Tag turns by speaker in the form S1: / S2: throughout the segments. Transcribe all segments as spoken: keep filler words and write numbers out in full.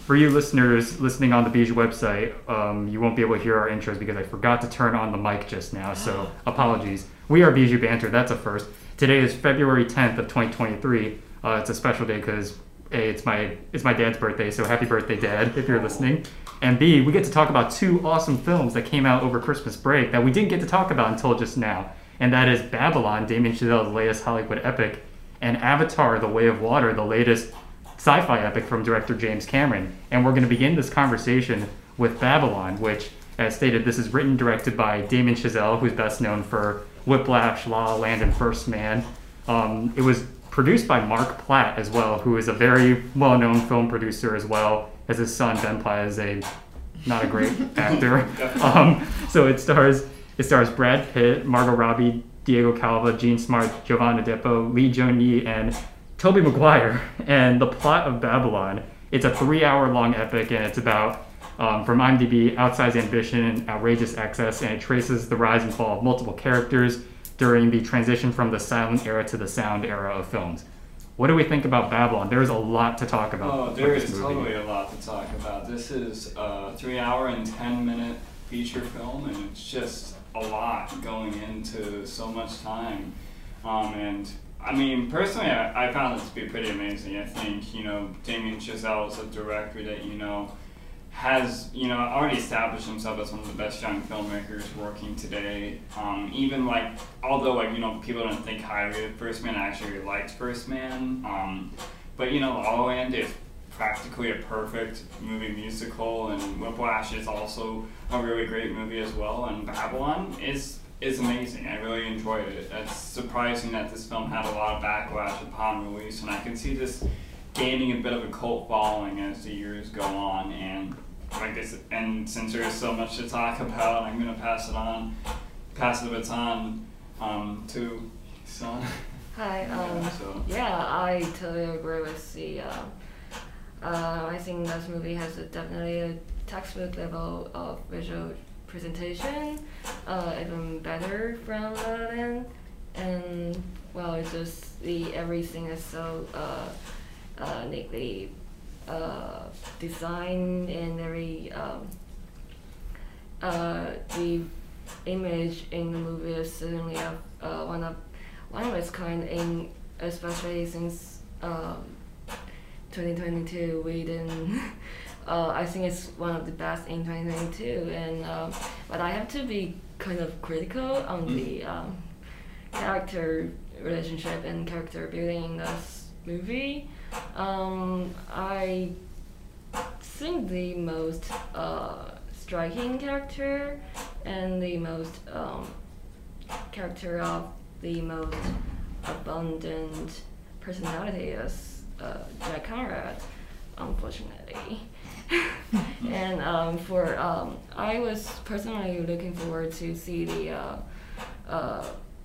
S1: for you listeners listening on the Bijou website, um, you won't be able to hear our intros because I forgot to turn on the mic just now, so apologies. We are Bijou Banter, that's a first. Today is February tenth of twenty twenty-three. Uh, it's a special day because A, it's my it's my dad's birthday, so happy birthday, Dad, if you're listening. And B, we get to talk about two awesome films that came out over Christmas break that we didn't get to talk about until just now. And that is Babylon, Damien Chazelle's latest Hollywood epic, and Avatar, The Way of Water, the latest sci-fi epic from director James Cameron. And we're going to begin this conversation with Babylon, which, as stated, this is written and directed by Damien Chazelle, who's best known for Whiplash, La La Land, and First Man. Um, it was produced by Mark Platt as well, who is a very well-known film producer as well, as his son Ben Platt is a not a great actor. Um, so it stars it stars Brad Pitt, Margot Robbie, Diego Calva, Gene Smart, Giovanna Depo, Lee Jong-yi, and Tobey Maguire. And the plot of Babylon, it's a three-hour-long epic, and it's about, um, from IMDb, outsized ambition and outrageous excess, and it traces the rise and fall of multiple characters during the transition from the silent era to the sound era of films. What do we think about Babylon? There's a lot to talk about.
S2: Oh, there is
S1: movie.
S2: totally a lot to talk about. This is a three hour and ten minute feature film, and it's just a lot going into so much time. Um, and I mean, personally, I, I found it to be pretty amazing. I think, you know, Damien Chazelle is a director that, you know, has, you know, already established himself as one of the best young filmmakers working today. Um, even like, although like, you know, people don't think highly of First Man, I actually really liked First Man. Um, but you know, La La Land is practically a perfect movie musical, and Whiplash is also a really great movie as well. And Babylon is is amazing. I really enjoyed it. It's surprising that this film had a lot of backlash upon release, and I can see this gaining a bit of a cult following as the years go on. And I guess, and since there is so much to talk about, I'm going to pass it on, pass the baton um, to Son.
S3: Hi. Um,
S2: yeah, so.
S3: yeah, I totally agree with the. Uh, uh, I think this movie has a, definitely a textbook level of visual presentation, uh, even better from La La Land, and well, it's just the everything is so uh, uh, neatly uh, designed, and very um, uh, the image in the movie is certainly a, uh, one of one of its kind, in especially since um, twenty twenty-two we didn't. uh, I think it's one of the best in twenty twenty-two, and um, but I have to be kind of critical on the um, character relationship and character building in this movie. Um, I think the most uh, striking character and the most um, character of the most abundant personality is uh, Jack Conrad, unfortunately. and um, for um, I was personally looking forward to see the uh, uh,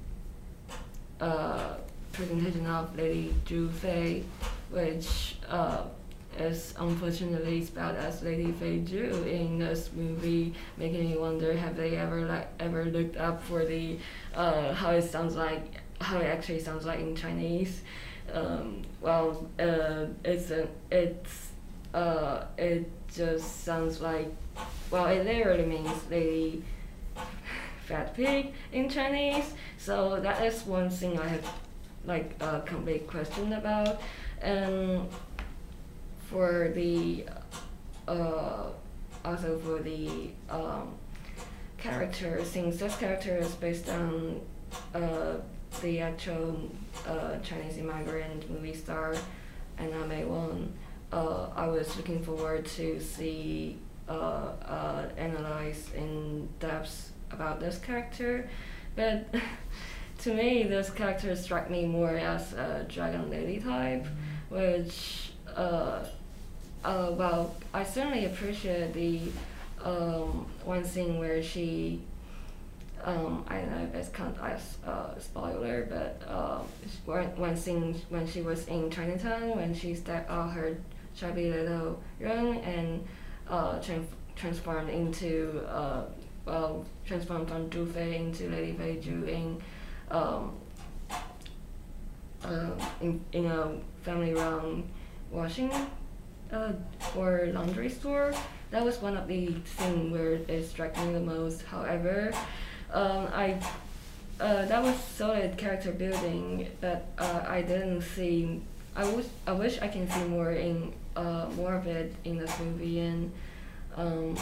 S3: uh, presentation of Lady Zhu Fei, which uh, is unfortunately spelled as Lady Fei Zhu in this movie, making me wonder, have they ever like ever looked up for the uh, how it sounds like, how it actually sounds like in Chinese. Um, well, uh, it's a, it's uh, it just sounds like, well, it literally means Lady Fat Pig in Chinese. So that is one thing I have like a complete question about. And for the uh, also for the um, character, since this character is based on uh, the actual uh, Chinese immigrant movie star Anna May Wong, uh, I was looking forward to see uh, uh, analyze in depth about this character, but to me this character struck me more as a Dragon Lady type, which uh, uh, well, I certainly appreciate the um, one scene where she Um, I don't know if it's count as a uh, spoiler, but uh, one, one scene when she was in Chinatown, when she stepped out her chubby little room and uh, trans transformed into, uh, well, transformed from Zhu Fei into Lady Fei Zhu in, um, uh, in, in a family-run washing uh, or laundry store. That was one of the things where it struck me the most. However, um, I uh, that was solid character building, but uh, I didn't see. I wish I wish I can see more in uh, more of it in this movie. And um,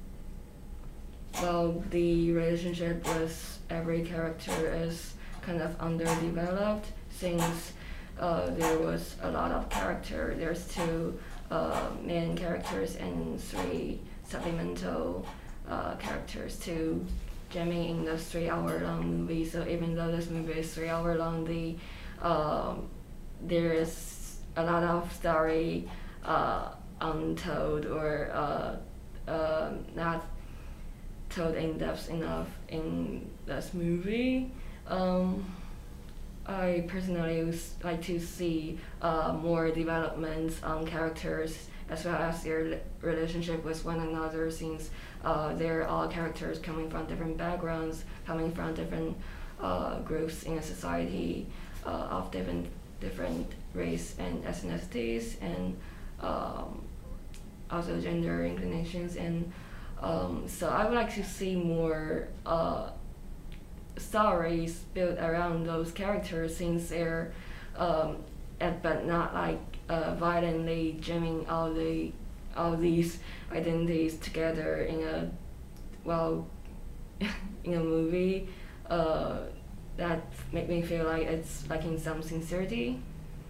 S3: well, the relationship with every character is kind of underdeveloped since uh, there was a lot of character. There's two uh, main characters and three supplemental uh, characters to jamming in this three-hour-long movie. So even though this movie is three hour long, the um, there is a lot of story uh, untold or uh, uh, not told in depth enough in this movie. Um, I personally would like to see uh, more developments on characters as well as their relationship with one another, since uh, they're all characters coming from different backgrounds, coming from different uh, groups in a society uh, of different different race and ethnicities, and um, also gender inclinations. And um, so I would like to see more uh, stories built around those characters, since they're um, and, but not like uh, violently jamming all the all these identities together in a well in a movie uh, that make me feel like it's lacking some sincerity.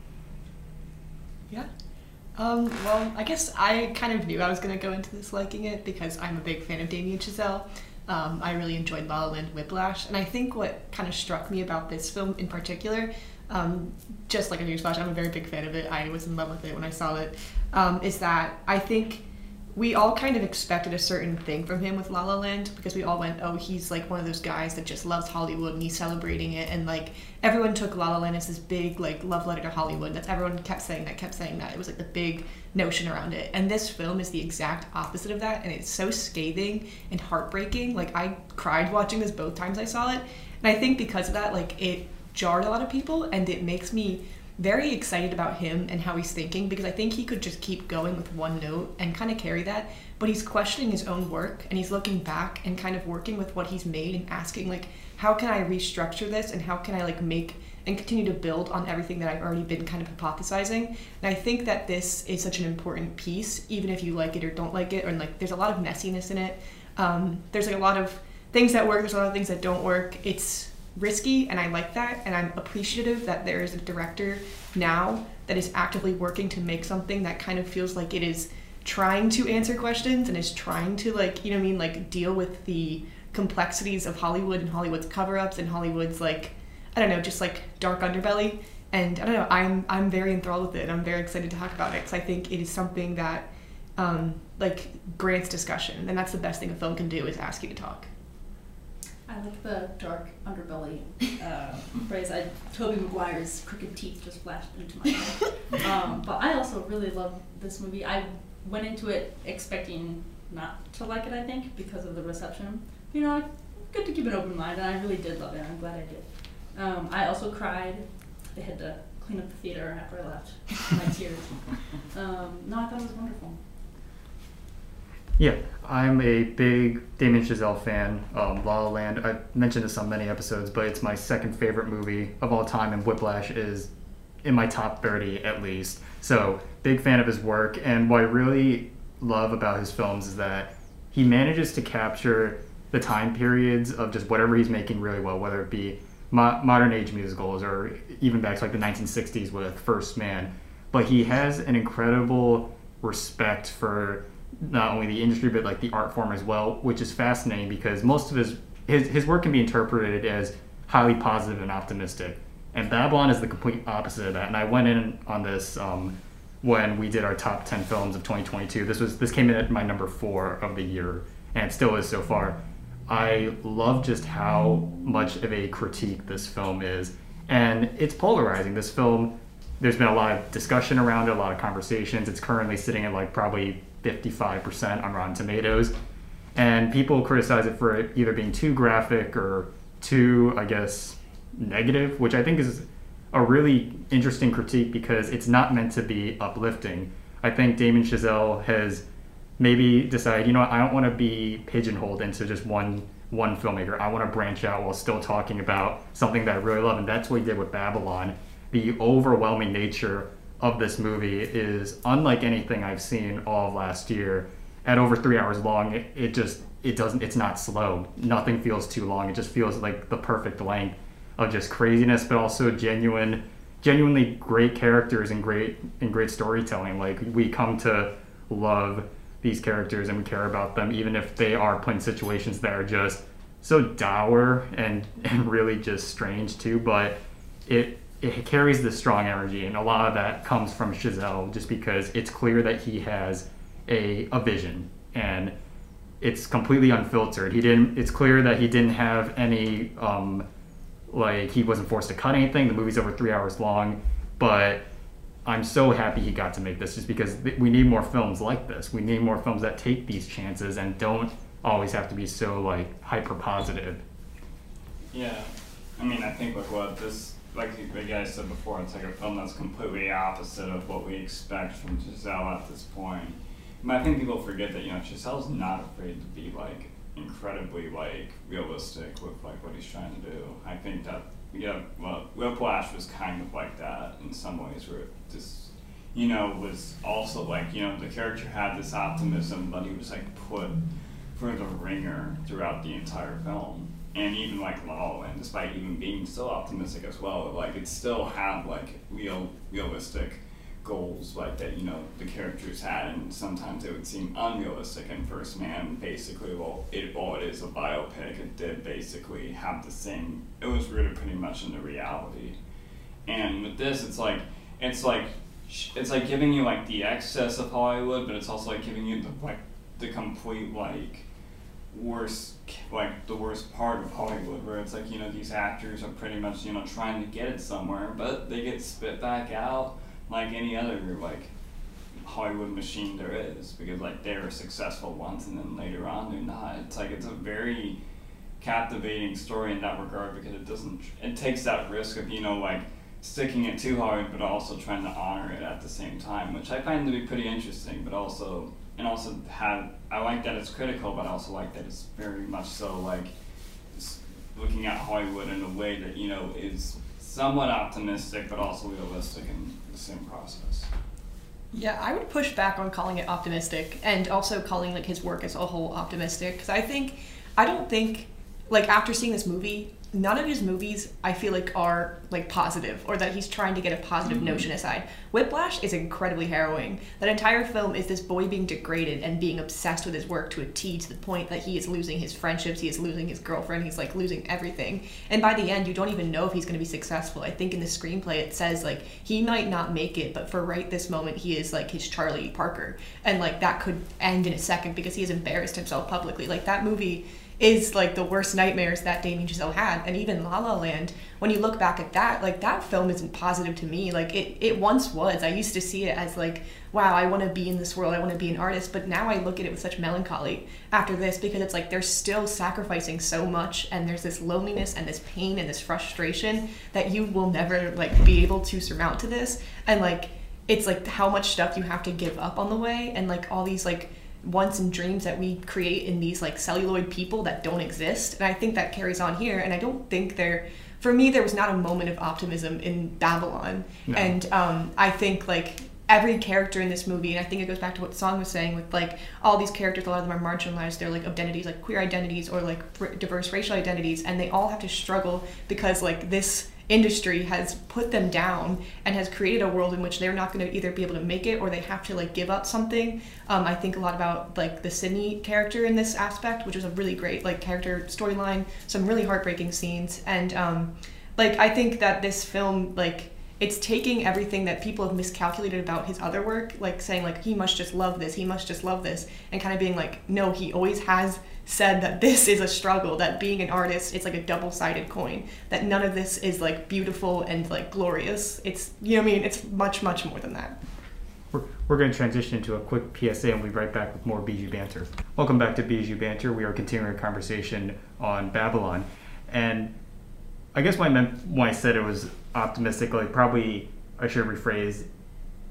S4: Yeah. Um, well, I guess I kind of knew I was going to go into this liking it because I'm a big fan of Damien Chazelle. Um, I really enjoyed La La Land, Whiplash, and I think what kind of struck me about this film in particular, um, just like a Newsflash, I'm a very big fan of it, I was in love with it when I saw it, um, is that I think we all kind of expected a certain thing from him with La La Land, because we all went, oh, he's like one of those guys that just loves Hollywood and he's celebrating it, and like everyone took La La Land as this big like love letter to Hollywood. That's everyone kept saying that, kept saying that. It was like the big notion around it. And this film is the exact opposite of that, and it's so scathing and heartbreaking. Like I cried watching this both times I saw it, and I think because of that, like it jarred a lot of people, and it makes me very excited about him and how he's thinking, because I think he could just keep going with one note and kind of carry that, but he's questioning his own work, and he's looking back and kind of working with what he's made and asking like, how can I restructure this, and how can I like make and continue to build on everything that I've already been kind of hypothesizing. And I think that this is such an important piece, even if you like it or don't like it, or like there's a lot of messiness in it. Um, there's like a lot of things that work, there's a lot of things that don't work. It's risky, and I like that, and I'm appreciative that there is a director now that is actively working to make something that kind of feels like it is trying to answer questions and is trying to like, you know what I mean, like deal with the complexities of Hollywood and Hollywood's cover-ups and Hollywood's like, I don't know, just like dark underbelly. And I don't know, I'm I'm very enthralled with it. I'm very excited to talk about it because I think it is something that um, like grants discussion, and that's the best thing a film can do, is ask you to talk.
S5: I like the dark underbelly uh, phrase. I, Tobey Maguire's crooked teeth just flashed into my head. Um, but I also really love this movie. I went into it expecting not to like it, I think, because of the reception. You know, good to keep an open mind, and I really did love it, and I'm glad I did. Um, I also cried. I had to clean up the theater after I left. My tears. Um, no, I thought it was wonderful.
S1: Yeah, I'm a big Damien Chazelle fan. Um, La La Land, I've mentioned this on many episodes, but it's my second favorite movie of all time, and Whiplash is in my top thirty at least. So, big fan of his work, and what I really love about his films is that he manages to capture the time periods of just whatever he's making really well, whether it be mo- modern age musicals or even back to like the nineteen sixties with First Man. But he has an incredible respect for not only the industry but like the art form as well, which is fascinating because most of his his, his work can be interpreted as highly positive and optimistic, and Babylon is the complete opposite of that. And I went in on this um, when we did our top ten films of twenty twenty-two. This was this came in at my number four of the year, and it still is so far. I love just how much of a critique this film is, and it's polarizing. This film, there's been a lot of discussion around it, a lot of conversations. It's currently sitting at like probably fifty-five percent on Rotten Tomatoes, and people criticize it for it either being too graphic or too, I guess, negative, which I think is a really interesting critique because it's not meant to be uplifting. I think Damien Chazelle has maybe decided, you know what, I don't want to be pigeonholed into just one one filmmaker. I want to branch out while still talking about something that I really love, and that's what he did with Babylon. The overwhelming nature of this movie is unlike anything I've seen all of last year. At over three hours long, it, it just it doesn't it's not slow. Nothing feels too long. It just feels like the perfect length of just craziness, but also genuine, genuinely great characters and great and great storytelling. Like, we come to love these characters and we care about them, even if they are put in situations that are just so dour and, and really just strange too. But it it carries this strong energy, and a lot of that comes from Chazelle, just because it's clear that he has a a vision, and it's completely unfiltered. He didn't. It's clear that he didn't have any um, like he wasn't forced to cut anything. The movie's over three hours long, but I'm so happy he got to make this, just because we need more films like this. We need more films that take these chances and don't always have to be so like hyper positive.
S2: Yeah, I mean, I think like what this, like the guys said before, it's like a film that's completely opposite of what we expect from Chazelle at this point. But I think people forget that, you know, Chazelle's not afraid to be like incredibly like realistic with like what he's trying to do. I think that, yeah, well, Whiplash was kind of like that in some ways, where it just, you know, was also like, you know, the character had this optimism, but he was like put for the ringer throughout the entire film. And even like La La Land, despite even being so optimistic as well, like it still had like real, realistic goals like that, you know, the characters had, and sometimes it would seem unrealistic. And First Man, basically, well, it while it is a biopic, it did basically have the same. It was rooted pretty much into reality. And with this, it's like it's like it's like giving you like the excess of Hollywood, but it's also like giving you the like the complete like worst, like the worst part of Hollywood, where it's like, you know, these actors are pretty much, you know, trying to get it somewhere, but they get spit back out like any other like Hollywood machine there is, because like they were successful once and then later on they're not. It's like it's a very captivating story in that regard, because it doesn't it takes that risk of, you know, like sticking it to Hollywood but also trying to honor it at the same time, which I find to be pretty interesting. But also and also had I like that it's critical, but I also like that it's very much so like looking at Hollywood in a way that, you know, is somewhat optimistic but also realistic in the same process.
S4: Yeah, I would push back on calling it optimistic, and also calling like his work as a whole optimistic, because I think I don't think like after seeing this movie, none of his movies I feel like are like positive, or that he's trying to get a positive mm-hmm. notion aside. Whiplash is incredibly harrowing. That entire film is this boy being degraded and being obsessed with his work to a T, to the point that he is losing his friendships, he is losing his girlfriend, he's like losing everything. And by the end, you don't even know if he's going to be successful. I think in the screenplay it says like he might not make it, but for right this moment he is like his Charlie Parker, and like that could end in a second because he has embarrassed himself publicly. Like that movie is like the worst nightmares that Damien Chazelle had. And even La La Land, when you look back at that, like that film isn't positive to me. Like it, it once was. I used to see it as like, wow, I want to be in this world, I want to be an artist. But now I look at it with such melancholy after this, because it's like they're still sacrificing so much, and there's this loneliness and this pain and this frustration that you will never like be able to surmount to this. And like it's like how much stuff you have to give up on the way, and like all these like wants and dreams that we create in these like celluloid people that don't exist. And I think that carries on here, and I don't think there for me there was not a moment of optimism in Babylon. No. And um I think like every character in this movie, and I think it goes back to what Song was saying with like all these characters, a lot of them are marginalized, they're like identities, like queer identities or like diverse racial identities, and they all have to struggle because like this industry has put them down and has created a world in which they're not going to either be able to make it, or they have to like give up something. Um, I think a lot about like the Sydney character in this aspect, which is a really great like character storyline, some really heartbreaking scenes. And um, like I think that this film, like it's taking everything that people have miscalculated about his other work, like saying like he must just love this, he must just love this, and kind of being like, no, he always has said that this is a struggle, that being an artist, it's like a double-sided coin, that none of this is like beautiful and like glorious. It's, you know what I mean? It's much, much more than that.
S1: We're, we're going to transition into a quick P S A and we'll be right back with more Bijou Banter. Welcome back to Bijou Banter. We are continuing a conversation on Babylon. And I guess what I meant when I said it was optimistic, like probably I should rephrase,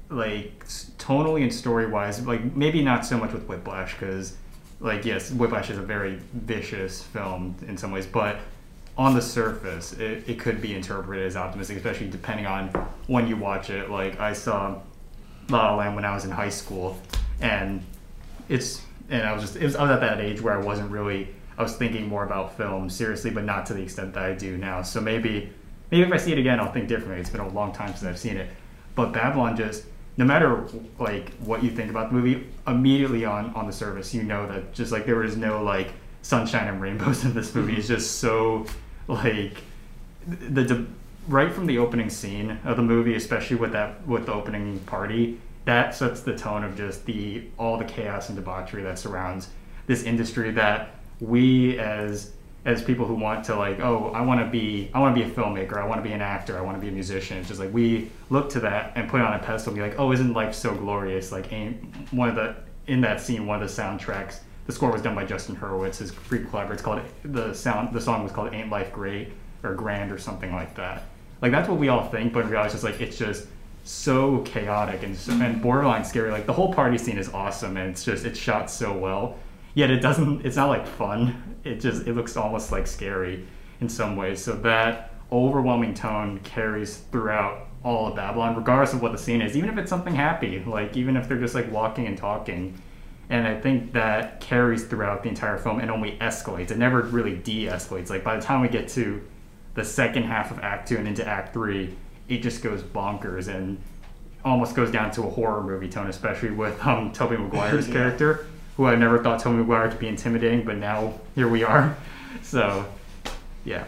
S1: like s- tonally and story wise, like maybe not so much with Whiplash because, like yes, Whiplash is a very vicious film in some ways, but on the surface, it, it could be interpreted as optimistic, especially depending on when you watch it. Like I saw La La Land when I was in high school, and it's and I was just it was I was at that age where I wasn't really I was thinking more about film seriously, but not to the extent that I do now. So maybe maybe if I see it again, I'll think differently. It's been a long time since I've seen it, but Babylon just no matter like what you think about the movie, immediately on on the surface, you know that just like there was no like sunshine and rainbows in this movie. It's just so like the, the right from the opening scene of the movie, especially with that with the opening party, that sets the tone of just the all the chaos and debauchery that surrounds this industry that we as as people who want to like, oh, I want to be I want to be a filmmaker, I want to be an actor, I want to be a musician. It's just like we look to that and put it on a pedestal and be like, oh, isn't life so glorious? Like ain't one of the in that scene, one of the soundtracks, the score was done by Justin Hurwitz, his frequent collaborator. It's called the sound. The song was called "Ain't Life Great" or "Grand" or something like that. Like that's what we all think, but in reality, it's just like it's just so chaotic and so, and borderline scary. Like the whole party scene is awesome, and it's just it's shot so well. Yet it doesn't. It's not like fun. It just it looks almost like scary in some ways. So that overwhelming tone carries throughout all of Babylon, regardless of what the scene is. Even if it's something happy, like even if they're just like walking and talking. And I think that carries throughout the entire film and only escalates. It never really de-escalates. Like by the time we get to the second half of Act Two and into Act Three, it just goes bonkers and almost goes down to a horror movie tone, especially with um, Tobey Maguire's yeah. character, who I never thought Tobey Maguire could be intimidating, but now here we are. So, yeah.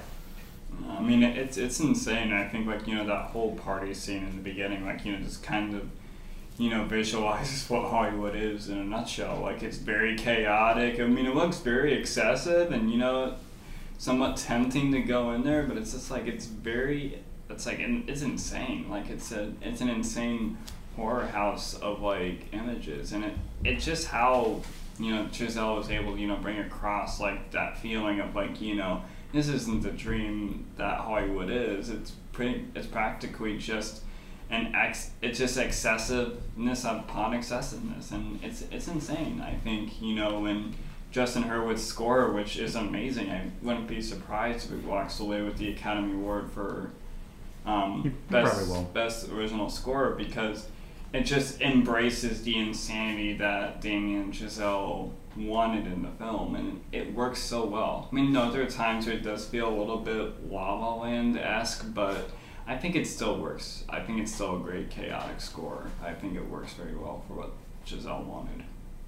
S2: I mean, it's it's insane. I think like you know that whole party scene in the beginning, like you know, just kind of. you know, visualizes what Hollywood is in a nutshell. Like, it's very chaotic. I mean, it looks very excessive and, you know, somewhat tempting to go in there, but it's just like, it's very, it's like, it's insane. Like, it's a, it's an insane horror house of, like, images. And it, it's just how, you know, Chazelle was able to, you know, bring across, like, that feeling of, like, you know, this isn't the dream that Hollywood is. It's pretty, it's practically just... And ex- it's just excessiveness upon excessiveness, and it's it's insane. I think you know when Justin Hurwitz's score, which is amazing, I wouldn't be surprised if it walks away with the Academy Award for um,
S1: you
S2: best best original score because it just embraces the insanity that Damien Chazelle wanted in the film, and it works so well. I mean, no, there are times where it does feel a little bit La La Land-esque, but I think it still works. I think it's still a great chaotic score. I think it works very well for what Chazelle wanted.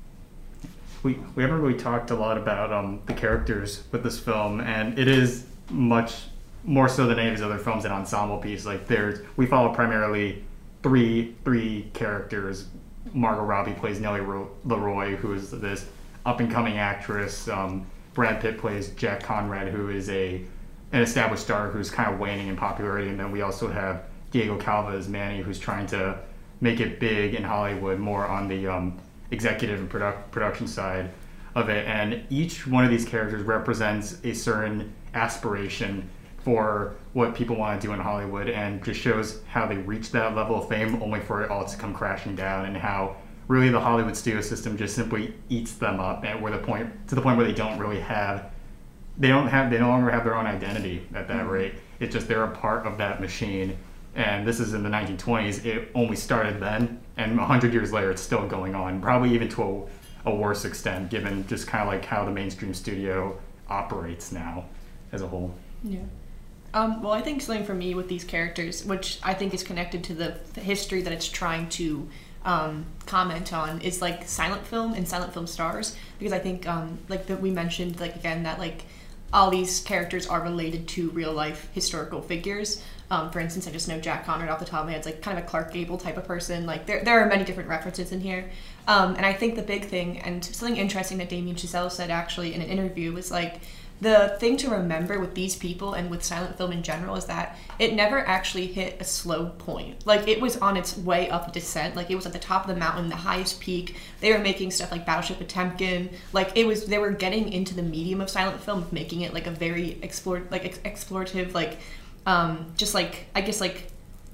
S1: We we haven't really talked a lot about um, the characters with this film, and it is much more so than any of his other films an ensemble piece. Like there's we follow primarily three three characters. Margot Robbie plays Nellie Ro- Leroy, who is this up and coming actress. Um, Brad Pitt plays Jack Conrad, who is a an established star who's kind of waning in popularity, and then we also have Diego Calva as Manny, who's trying to make it big in Hollywood, more on the um, executive and product, production side of it. And each one of these characters represents a certain aspiration for what people want to do in Hollywood, and just shows how they reach that level of fame only for it all to come crashing down, and how really the Hollywood studio system just simply eats them up, and where the point to the point where they don't really have They don't have. They no longer have their own identity at that rate. It's just they're a part of that machine. And this is in the nineteen twenties. It only started then, and a hundred years later, it's still going on. Probably even to a, a worse extent, given just kind of like how the mainstream studio operates now, as a whole.
S4: Yeah. Um, well, I think something for me with these characters, which I think is connected to the, the history that it's trying to um, comment on, is like silent film and silent film stars. Because I think, um, like that we mentioned, like again, that like. all these characters are related to real life historical figures. Um, for instance, I just know Jack Conrad off the top of my head. It's like kind of a Clark Gable type of person. Like there, there are many different references in here. Um, and I think the big thing, and something interesting that Damien Chazelle said actually in an interview, was like, the thing to remember with these people and with silent film in general is that it never actually hit a slow point. Like it was on its way up descent. Like it was at the top of the mountain, the highest peak. They were making stuff like Battleship Potemkin. Like it was, they were getting into the medium of silent film, making it like a very explore, like ex- explorative, like um, just like I guess like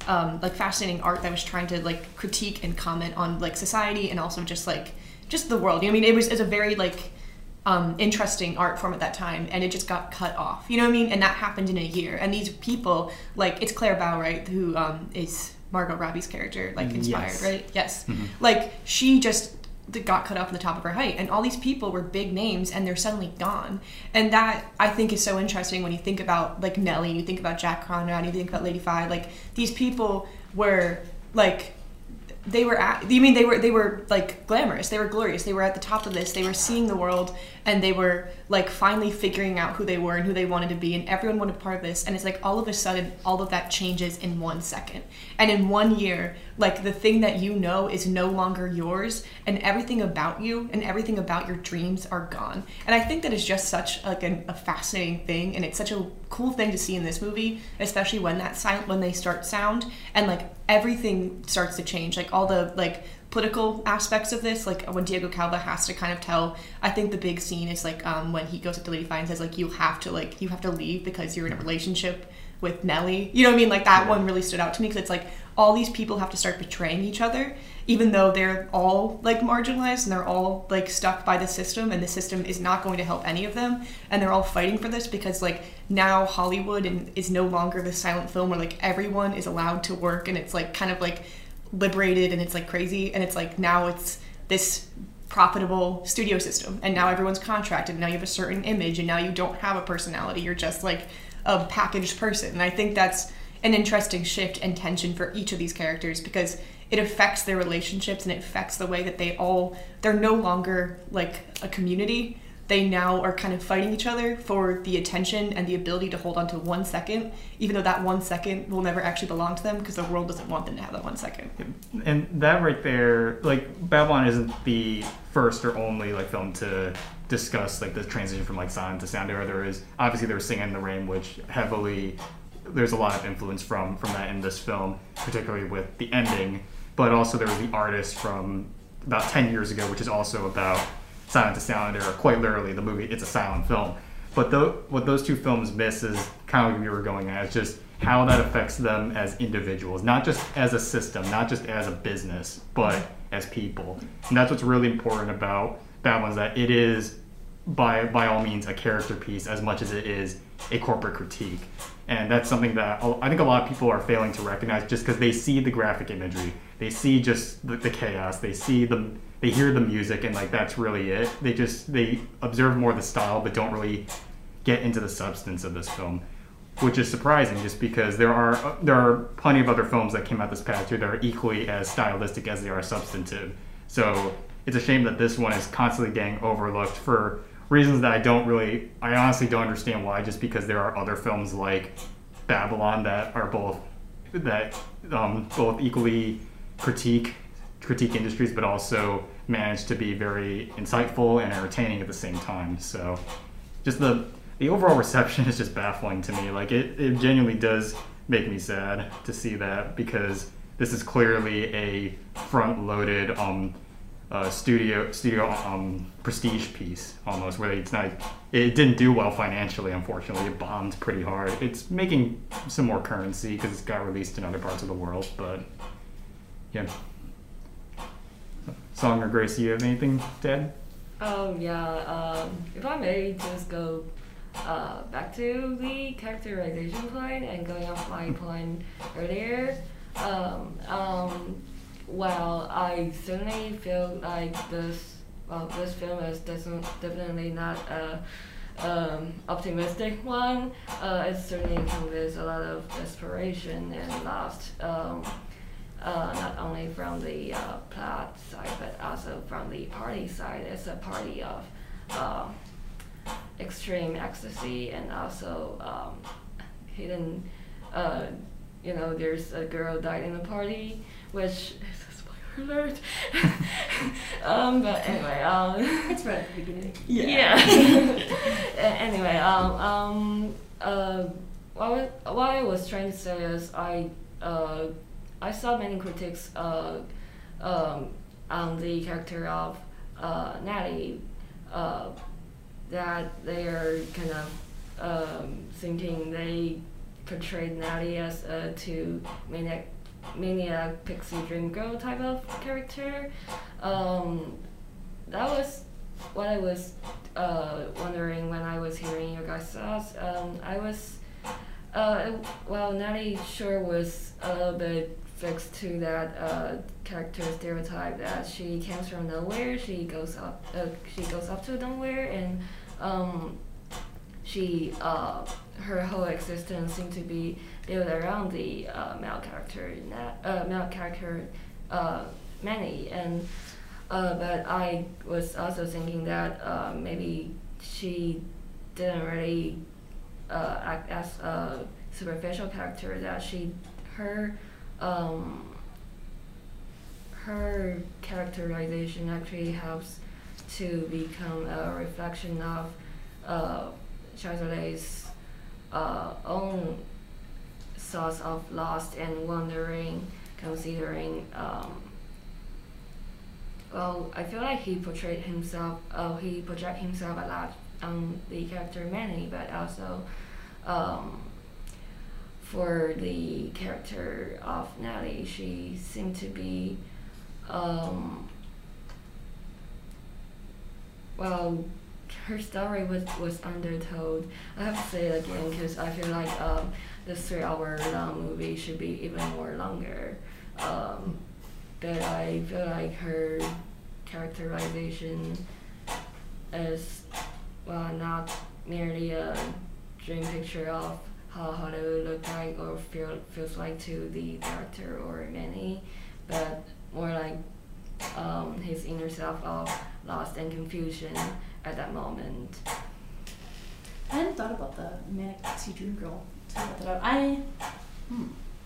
S4: um, like fascinating art that was trying to like critique and comment on like society and also just like just the world. You know what I mean? It was, it was a very like um, interesting art form at that time, and it just got cut off. You know what I mean? And that happened in a year. And these people, like it's Claire Bow, right, who um, is Margot Robbie's character, like inspired,
S1: Yes.
S4: right? Yes.
S1: Mhm.
S4: Like she just got cut off from the top of her height, and all these people were big names and they're suddenly gone. And that I think is so interesting when you think about like Nelly, you think about Jack Conrad, you think about Lady Fi. Like these people were like they were at, you mean they were they were like glamorous, they were glorious, they were at the top of this, they were seeing the world, and they were like finally figuring out who they were and who they wanted to be, and everyone wanted part of this. And it's like all of a sudden all of that changes in one second, and in one year, like the thing that you know is no longer yours, and everything about you and everything about your dreams are gone. And I think that is just such like an, a fascinating thing, and it's such a cool thing to see in this movie, especially when that silent when they start sound and like everything starts to change, like all the like political aspects of this, like when Diego Calva has to kind of tell. I think the big scene is like um, when he goes up to Lady Fi and says like you have to like you have to leave because you're in a relationship with Nelly. You know what I mean? Like that
S1: Yeah.
S4: one really stood out to me because it's like all these people have to start betraying each other, even though they're all like marginalized and they're all like stuck by the system, and the system is not going to help any of them, and they're all fighting for this because like now Hollywood and is no longer the silent film where like everyone is allowed to work and it's like kind of like liberated and it's like crazy, and it's like now it's this profitable studio system, and now everyone's contracted, and now you have a certain image, and now you don't have a personality, you're just like a packaged person. And I think that's an interesting shift and tension for each of these characters because it affects their relationships and it affects the way that they all, they're no longer like a community. They now are kind of fighting each other for the attention and the ability to hold on to one second, even though that one second will never actually belong to them because the world doesn't want them to have that one second.
S1: And that right there, like Babylon isn't the first or only like film to discuss like the transition from like silent to sound era. There is obviously there was Singing in the Rain, which heavily there's a lot of influence from from that in this film, particularly with the ending. But also there was The Artist from about ten years ago, which is also about silent to sound era. Quite literally, the movie it's a silent film. But the, what those two films miss is kind of what we were going at, is just how that affects them as individuals, not just as a system, not just as a business, but as people. And that's what's really important about Babylon, is that it is by by all means a character piece as much as it is a corporate critique. And that's something that I think a lot of people are failing to recognize just because they see the graphic imagery, they see just the, the chaos, they see the, they hear the music, and like that's really it. They just they observe more the style, but don't really get into the substance of this film, which is surprising, just because there are there are plenty of other films that came out this past year that are equally as stylistic as they are substantive. So it's a shame that this one is constantly getting overlooked for reasons that I don't really, I honestly don't understand why, just because there are other films like Babylon that are both, that um, both equally critique, critique industries, but also manage to be very insightful and entertaining at the same time. So just the, the overall reception is just baffling to me. Like it, it genuinely does make me sad to see that, because this is clearly a front-loaded, um, Uh, studio studio um, prestige piece almost, where it's not, it didn't do well financially, unfortunately. It bombed pretty hard. It's making some more currency because it's got released in other parts of the world, but yeah. Song or Gracie, you have anything to add?
S3: Um, yeah, um, if I may just go uh, back to the characterization point and going off my point earlier. Um, um, well, I certainly feel like this, well, this film is definitely definitely not a um, optimistic one. Uh, it certainly conveys a lot of desperation and lost. Um, Uh, not only from the uh, plot side, but also from the party side. It's a party of uh, extreme ecstasy and also um, hidden, uh, you know, there's a girl died in the party, which is a spoiler alert. um, but anyway, um,
S5: It's right at the beginning.
S3: yeah. Anyway, um, um, uh, what, I- what I was trying to say is I, uh, I saw many critics uh, um, on the character of uh, Natty, uh, that they are kind of um, thinking they portrayed Natty as a too maniac maniac pixie dream girl type of character. Um, that was what I was uh, wondering when I was hearing your guys' thoughts. Um, I was, uh, well, Natalie sure was a little bit fixed to that uh, character stereotype that she comes from nowhere, she goes up, uh, she goes up to nowhere, and um, she, uh, her whole existence seemed to be built around the uh, male character, uh, male character, uh, Manny, and uh, but I was also thinking that uh, maybe she didn't really uh, act as a superficial character, that she, her, um, her characterization actually helps to become a reflection of uh, Chazelet's uh, own thoughts of lost and wandering, considering, um, well, I feel like he portrayed himself, uh, he projected himself a lot on the character Manny, but also um, for the character of Natalie, she seemed to be, um, well, her story was, was undertold. I have to say it again because I feel like um, this three-hour long movie should be even more longer. Um, but I feel like her characterization is, well, not merely a dream picture of how Hollywood look like or feel feels like to the director or Manny, but more like um, his inner self of lost and confusion at that moment.
S5: I hadn't thought about the manic pixie dream girl. To look that up. I, hmm.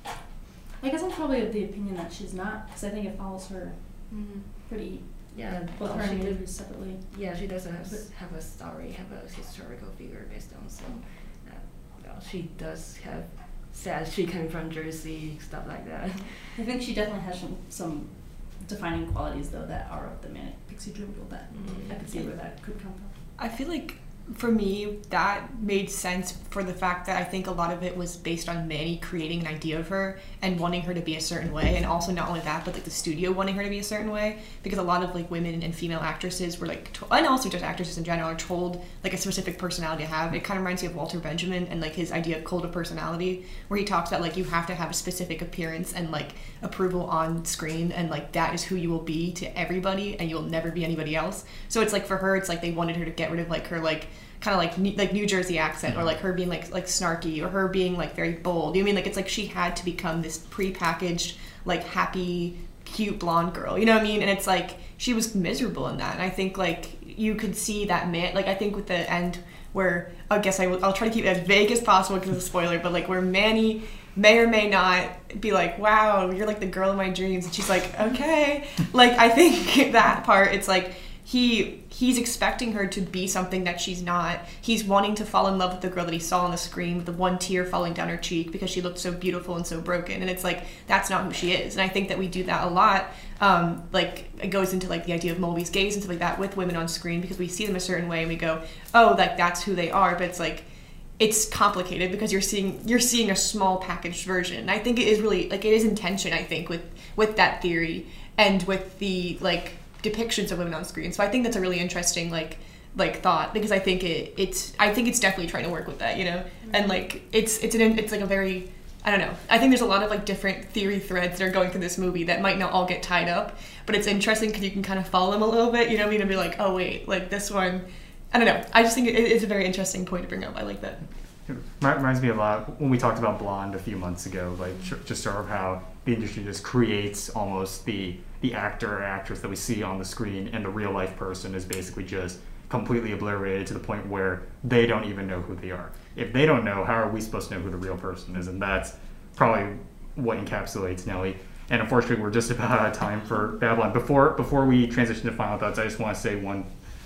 S5: I guess I'm probably of the opinion that she's not, because I think it follows her
S3: Mm-hmm.
S5: pretty.
S3: Yeah,
S5: Both
S3: well,
S5: her
S3: she
S5: and
S3: did-
S5: Andrew separately.
S3: Yeah, she does have,
S5: But-
S3: have a story, have a historical figure based on some. Uh, well, she does have said she came from Jersey, stuff like that.
S5: I think she definitely has some, some defining qualities though that are of the manic pixie dream girl that
S3: Mm.
S5: I could see where that could come from.
S4: I feel like for me that made sense for the fact that I think a lot of it was based on Manny creating an idea of her and wanting her to be a certain way, and also not only that but like the studio wanting her to be a certain way, because a lot of like women and female actresses were like to- and also just actresses in general are told like a specific personality to have. It kind of reminds me of Walter Benjamin and like his idea of cult of personality, where he talks about like you have to have a specific appearance and like approval on screen, and like that is who you will be to everybody and you'll never be anybody else. So it's like for her it's like they wanted her to get rid of like her like kind of like New, like New Jersey accent, or like her being like like snarky, or her being like very bold. You know what I mean? Like it's like she had to become this pre-packaged like happy cute blonde girl, you know what I mean? And it's like she was miserable in that, and I think like you could see that man, like I think with the end where I guess I will, I'll try to keep it as vague as possible because it's a spoiler, but like where Manny may or may not be like, wow, you're like the girl of my dreams, and she's like, okay. Like I think that part, it's like he he's expecting her to be something that she's not. He's wanting to fall in love with the girl that he saw on the screen with the one tear falling down her cheek because she looked so beautiful and so broken, and it's like that's not who she is. And I think that we do that a lot. Um, like it goes into like the idea of Mulvey's gaze and stuff like that with women on screen, because we see them a certain way and we go, oh, like that's who they are. But it's like it's complicated because you're seeing you're seeing a small packaged version. And I think it is really like it is intention, I think, with with that theory and with the like depictions of women on screen. So I think that's a really interesting like like thought, because I think it it's I think it's definitely trying to work with that, you know. Mm-hmm. And like it's it's an it's like a very I don't know. I think there's a lot of like different theory threads that are going through this movie that might not all get tied up, but it's interesting because you can kind of follow them a little bit, you know what I mean, and be like, oh wait, like this one, I don't know. I just think it, it's a very interesting point to bring up. I like that.
S1: It reminds me a lot when we talked about Blonde a few months ago, like just sort of how the industry just creates almost the the actor or actress that we see on the screen, and the real life person is basically just completely obliterated to the point where they don't even know who they are. If they don't know, how are we supposed to know who the real person is? And that's probably what encapsulates Nellie. And unfortunately, we're just about out of time for Babylon. Before before we transition to final thoughts, I just want to say one,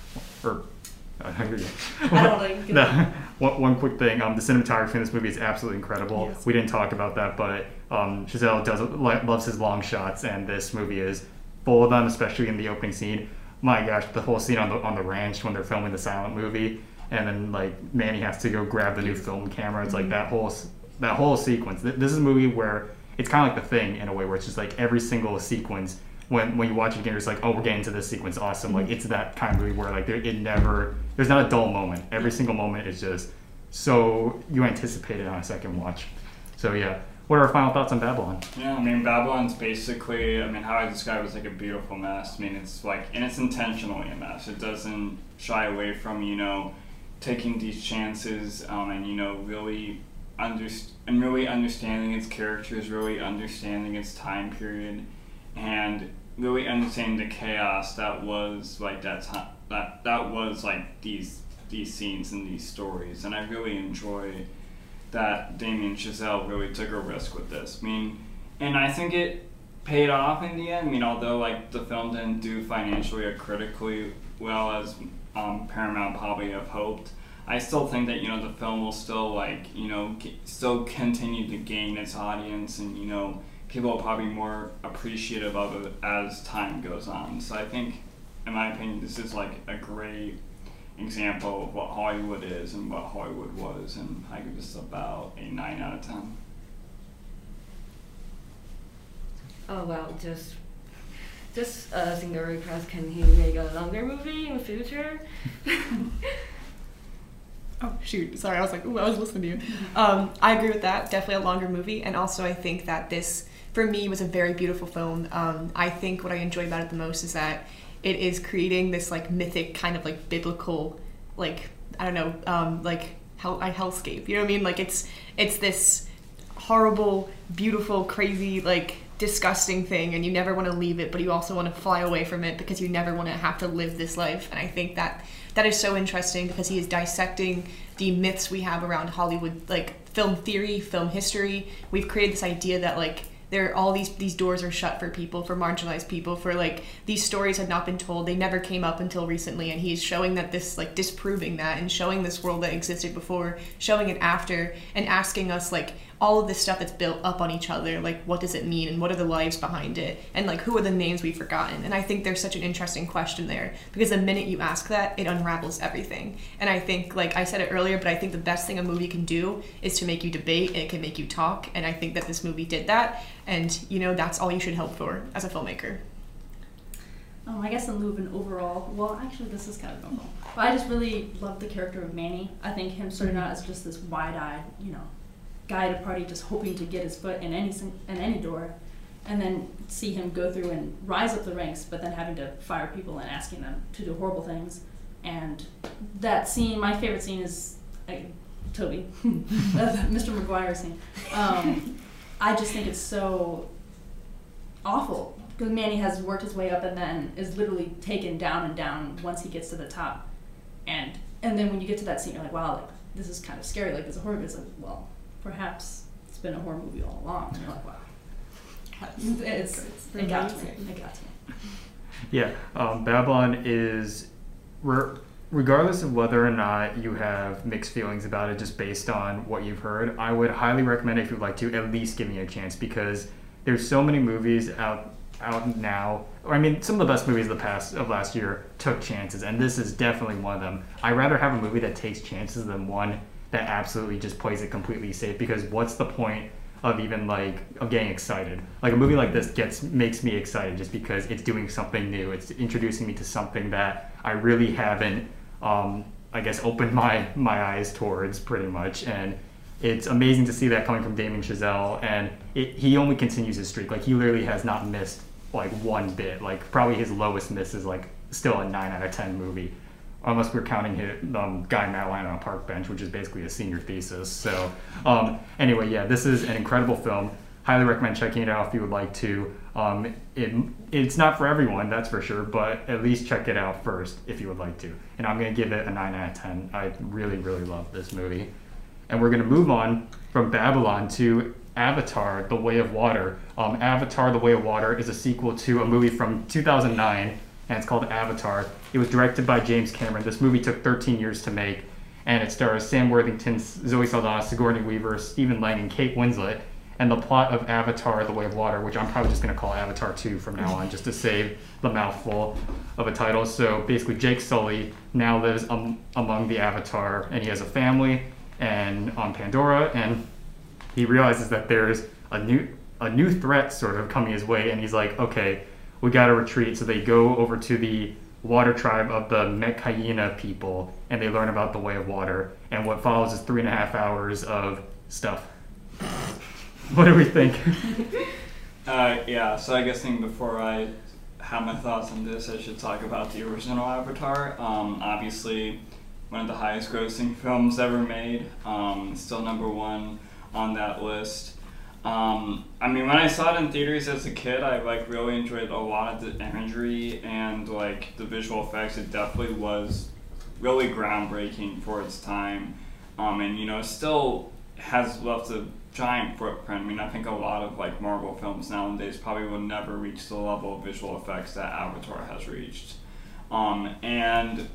S1: or uh,
S5: I don't know. You can-
S1: no, one, one quick thing. Um, the cinematography in this movie is absolutely incredible.
S4: Yes.
S1: We didn't talk about that, but um, Chazelle does li- loves his long shots, and this movie is full of them, especially in the opening scene. My gosh, the whole scene on the on the ranch when they're filming the silent movie, and then like Manny has to go grab the new film camera. It's like that whole s- that whole sequence. Th- This is a movie where it's kind of like The Thing in a way, where it's just like every single sequence, when when you watch it again, it's like, oh, we're getting to this sequence, awesome. Like it's that kind of movie where like there, it never, there's not a dull moment. Every single moment is just so you anticipate it on a second watch. So yeah, what are our final thoughts on Babylon?
S2: Yeah, I mean, Babylon's basically, I mean, how I describe it is like a beautiful mess. I mean, it's like, and it's intentionally a mess. It doesn't shy away from, you know, taking these chances um, and, you know, really under, and really understanding its characters, really understanding its time period, and really understanding the chaos that was like that time, that that was like these these scenes and these stories. And I really enjoy that Damien Chazelle really took a risk with this. I mean, and I think it paid off in the end. I mean, although like the film didn't do financially or critically well as um, Paramount probably have hoped, I still think that, you know, the film will still like, you know, c- still continue to gain its audience, and, you know, people will probably be more appreciative of it as time goes on. So I think, in my opinion, this is like a great example of what Hollywood is and what Hollywood was, and I give this about a nine out of ten.
S3: Oh well, just just a single request: can he make a longer movie in the future?
S4: Oh shoot, sorry, I was like, ooh, I was listening to you. Um, I agree with that, definitely a longer movie, and also I think that this, for me, was a very beautiful film. Um, I think what I enjoy about it the most is that it is creating this like mythic kind of like biblical, like, I don't know, um, like hell, a hellscape, you know what I mean? Like it's, it's this horrible, beautiful, crazy, like disgusting thing, and you never want to leave it, but you also want to fly away from it because you never want to have to live this life. And I think that that is so interesting because he is dissecting the myths we have around Hollywood, like film theory, film history. We've created this idea that like there all these these doors are shut for people, for marginalized people, for like these stories had not been told, they never came up until recently, and he's showing that this, like disproving that and showing this world that existed before, showing it after, and asking us like all of this stuff that's built up on each other, like what does it mean and what are the lives behind it, and like who are the names we've forgotten. And I think there's such an interesting question there, because the minute you ask that, it unravels everything. And I think, like I said it earlier, but I think the best thing a movie can do is to make you debate, and it can make you talk, and I think that this movie did that, and you know, that's all you should hope for as a filmmaker.
S5: Um, I guess in lieu of an overall, well, actually, this is kind of normal. But I just really love the character of Manny. I think him starting out as just this wide-eyed, you know, guy at a party just hoping to get his foot in any in any door, and then see him go through and rise up the ranks, but then having to fire people and asking them to do horrible things. And that scene, my favorite scene is like, Toby, Mister McGuire scene. Um, I just think it's so awful because Manny has worked his way up and then is literally taken down and down once he gets to the top. And and then when you get to that scene, you're like, wow, like this is kind of scary. Like it's a horror movie. It's like, well, perhaps it's been a horror movie all along. And you're like, wow. It's, it's, it got to me. It got to me.
S1: Yeah, um, Babylon is, re- regardless of whether or not you have mixed feelings about it just based on what you've heard, I would highly recommend it if you'd like to at least give me a chance, because there's so many movies out out now. Or, I mean, some of the best movies of the past of last year took chances, and this is definitely one of them. I'd rather have a movie that takes chances than one that absolutely just plays it completely safe, because what's the point of even like of getting excited? Like a movie like this gets makes me excited just because it's doing something new. It's introducing me to something that I really haven't um, I guess opened my my eyes towards pretty much. And it's amazing to see that coming from Damien Chazelle, and it, he only continues his streak. Like he literally has not missed like one bit. Like probably his lowest miss is like still a nine out of ten movie, unless we're counting his um, Guy Madeline on a park bench, which is basically a senior thesis. So um, anyway, yeah, this is an incredible film. Highly recommend checking it out if you would like to. Um, it, it's not for everyone, that's for sure, but at least check it out first if you would like to. And I'm going to give it a nine out of ten. I really, really love this movie. And we're going to move on from Babylon to Avatar: The Way of Water. Um, Avatar: The Way of Water is a sequel to a movie from two thousand nine, and it's called Avatar. It was directed by James Cameron. This movie took thirteen years to make, and it stars Sam Worthington, Zoe Saldana, Sigourney Weaver, Stephen Lang, and Kate Winslet. And the plot of Avatar: The Way of Water, which I'm probably just going to call Avatar two from now on, just to save the mouthful of a title. So basically, Jake Sully now lives um, among the Avatar, and he has a family and on Pandora, and he realizes that there's a new a new threat sort of coming his way, and he's like, okay, we got to retreat. So they go over to the water tribe of the Metkayina people, and they learn about the way of water. And what follows is three and a half hours of stuff. What do we think?
S2: Uh, yeah, so I guess think before I have my thoughts on this, I should talk about the original Avatar. Um, obviously, one of the highest grossing films ever made. Um, still number one on that list. Um, I mean, when I saw it in theaters as a kid, I like really enjoyed a lot of the imagery and like the visual effects. It definitely was really groundbreaking for its time, um, and you know, still has left a giant footprint. I mean, I think a lot of like Marvel films nowadays probably will never reach the level of visual effects that Avatar has reached, um, and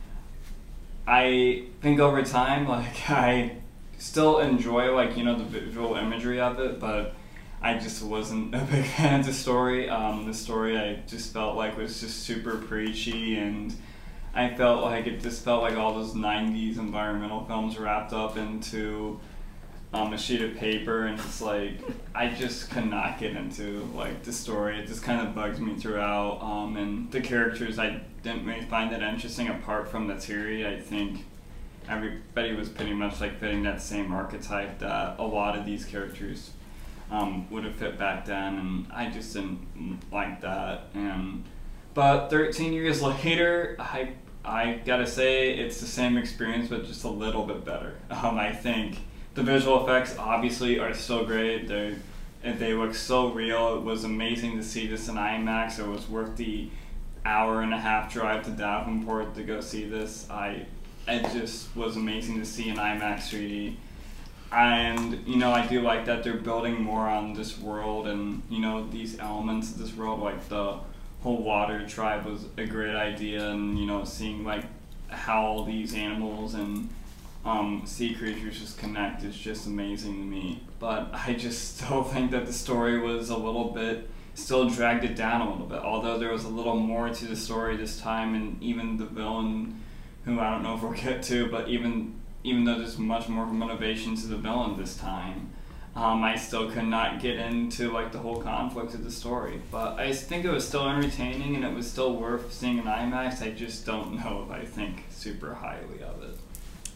S2: I think over time, like I. still enjoy like you know the visual imagery of it, but I just wasn't a big fan of the story. Um, the story I just felt like was just super preachy, and I felt like it just felt like all those nineties environmental films wrapped up into um, a sheet of paper, and it's like I just could not get into like the story. It just kind of bugs me throughout, um, and the characters I didn't really find that interesting apart from the theory. I think everybody was pretty much like fitting that same archetype that a lot of these characters um, would have fit back then, and I just didn't like that. And but thirteen years later, I I gotta say it's the same experience, but just a little bit better. Um, I think the visual effects obviously are still great. They they look so real. It was amazing to see this in IMAX. It was worth the hour and a half drive to Davenport to go see this. I It just was amazing to see in IMAX three D. And, you know, I do like that they're building more on this world and, you know, these elements of this world, like the whole water tribe was a great idea, and, you know, seeing, like, how all these animals and um, sea creatures just connect is just amazing to me. But I just still think that the story was a little bit, still dragged it down a little bit, although there was a little more to the story this time, and even the villain, who I don't know if we'll get to, but even even though there's much more motivation to the villain this time, um, I still could not get into like the whole conflict of the story. But I think it was still entertaining, and it was still worth seeing in IMAX. I just don't know if I think super highly of it.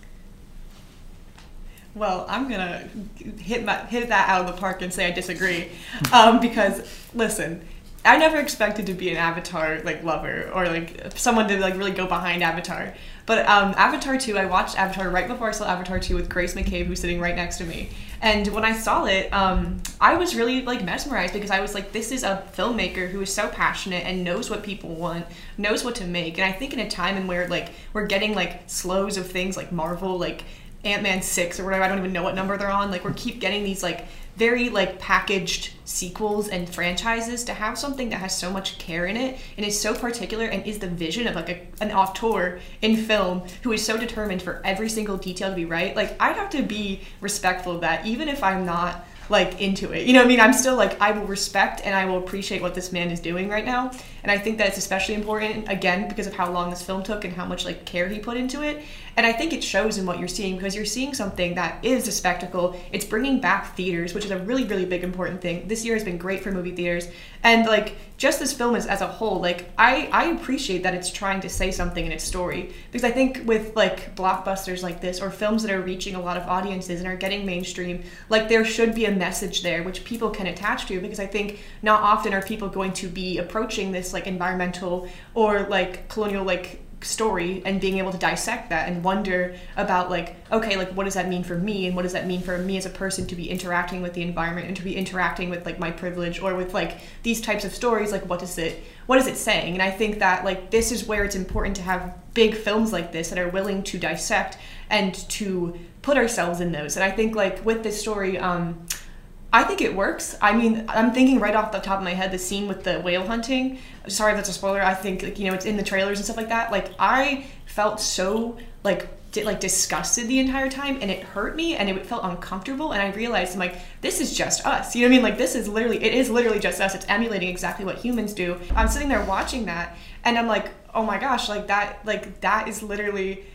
S4: Well, I'm gonna hit my, hit that out of the park and say I disagree, um, because listen. I never expected to be an Avatar like lover or like someone to like really go behind Avatar. But um, Avatar two, I watched Avatar right before I saw Avatar two with Grace McCabe, who's sitting right next to me. And when I saw it, um, I was really like mesmerized because I was like, this is a filmmaker who is so passionate and knows what people want, knows what to make. And I think in a time in where like we're getting like slows of things like Marvel, like Ant-Man six or whatever, I don't even know what number they're on. Like we keep getting these like very like packaged sequels and franchises. To have something that has so much care in it and is so particular and is the vision of like a, an auteur in film who is so determined for every single detail to be right, like I have to be respectful of that, even if I'm not like into it. You know what I mean? I'm still like, I will respect and I will appreciate what this man is doing right now. And I think that it's especially important, again, because of how long this film took and how much like care he put into it. And I think it shows in what you're seeing, because you're seeing something that is a spectacle. It's bringing back theaters, which is a really, really big important thing. This year has been great for movie theaters. And like, just this film is as a whole, like I, I appreciate that it's trying to say something in its story. Because I think with like blockbusters like this, or films that are reaching a lot of audiences and are getting mainstream, like there should be a message there which people can attach to. Because I think not often are people going to be approaching this like environmental or like colonial like story and being able to dissect that and wonder about like, okay, like what does that mean for me, and what does that mean for me as a person to be interacting with the environment and to be interacting with like my privilege, or with like these types of stories, like what is it what is it saying? And I think that like this is where it's important to have big films like this that are willing to dissect and to put ourselves in those. And I think like with this story, um I think it works. I mean, I'm thinking right off the top of my head, the scene with the whale hunting. Sorry if that's a spoiler. I think, like, you know, it's in the trailers and stuff like that. Like, I felt so, like, di- like disgusted the entire time, and it hurt me, and it felt uncomfortable, and I realized, I'm like, this is just us. You know what I mean? Like, this is literally, it is literally just us. It's emulating exactly what humans do. I'm sitting there watching that, and I'm like, oh my gosh, like, that, like, that is literally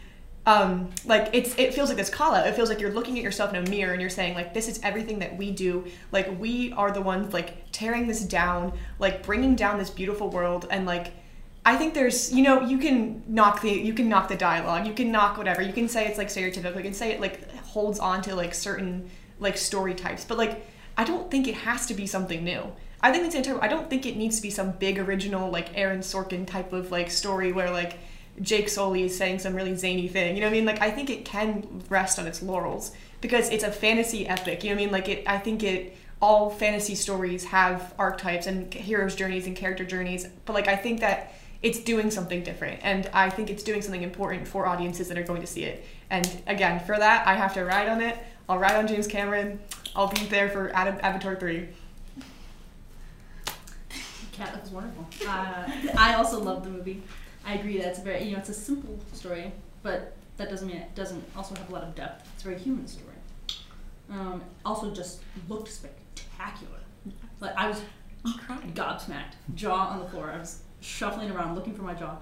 S4: um, like it's it feels like this call out. It feels like you're looking at yourself in a mirror and you're saying like, this is everything that we do. Like we are the ones like tearing this down, like bringing down this beautiful world. And like, I think there's, you know, you can knock the you can knock the dialogue, you can knock whatever, you can say it's like stereotypical, you can say it like holds on to like certain like story types, but like I don't think it has to be something new. I think it's entire. I don't think it needs to be some big original like Aaron Sorkin type of like story where like Jake Sully is saying some really zany thing. You know what I mean? Like I think it can rest on its laurels because it's a fantasy epic. You know what I mean? Like it. I think it. All fantasy stories have archetypes and heroes' journeys and character journeys, but like I think that it's doing something different, and I think it's doing something important for audiences that are going to see it. And again, for that, I have to ride on it. I'll ride on James Cameron. I'll be there for Ad- Avatar three.
S5: Cat, that was wonderful. Uh, I also love the movie. I agree that it's a very, you know, it's a simple story, but that doesn't mean it doesn't also have a lot of depth. It's a very human story. Um, also just looked spectacular. Like I was gobsmacked, jaw on the floor. I was shuffling around looking for my jaw.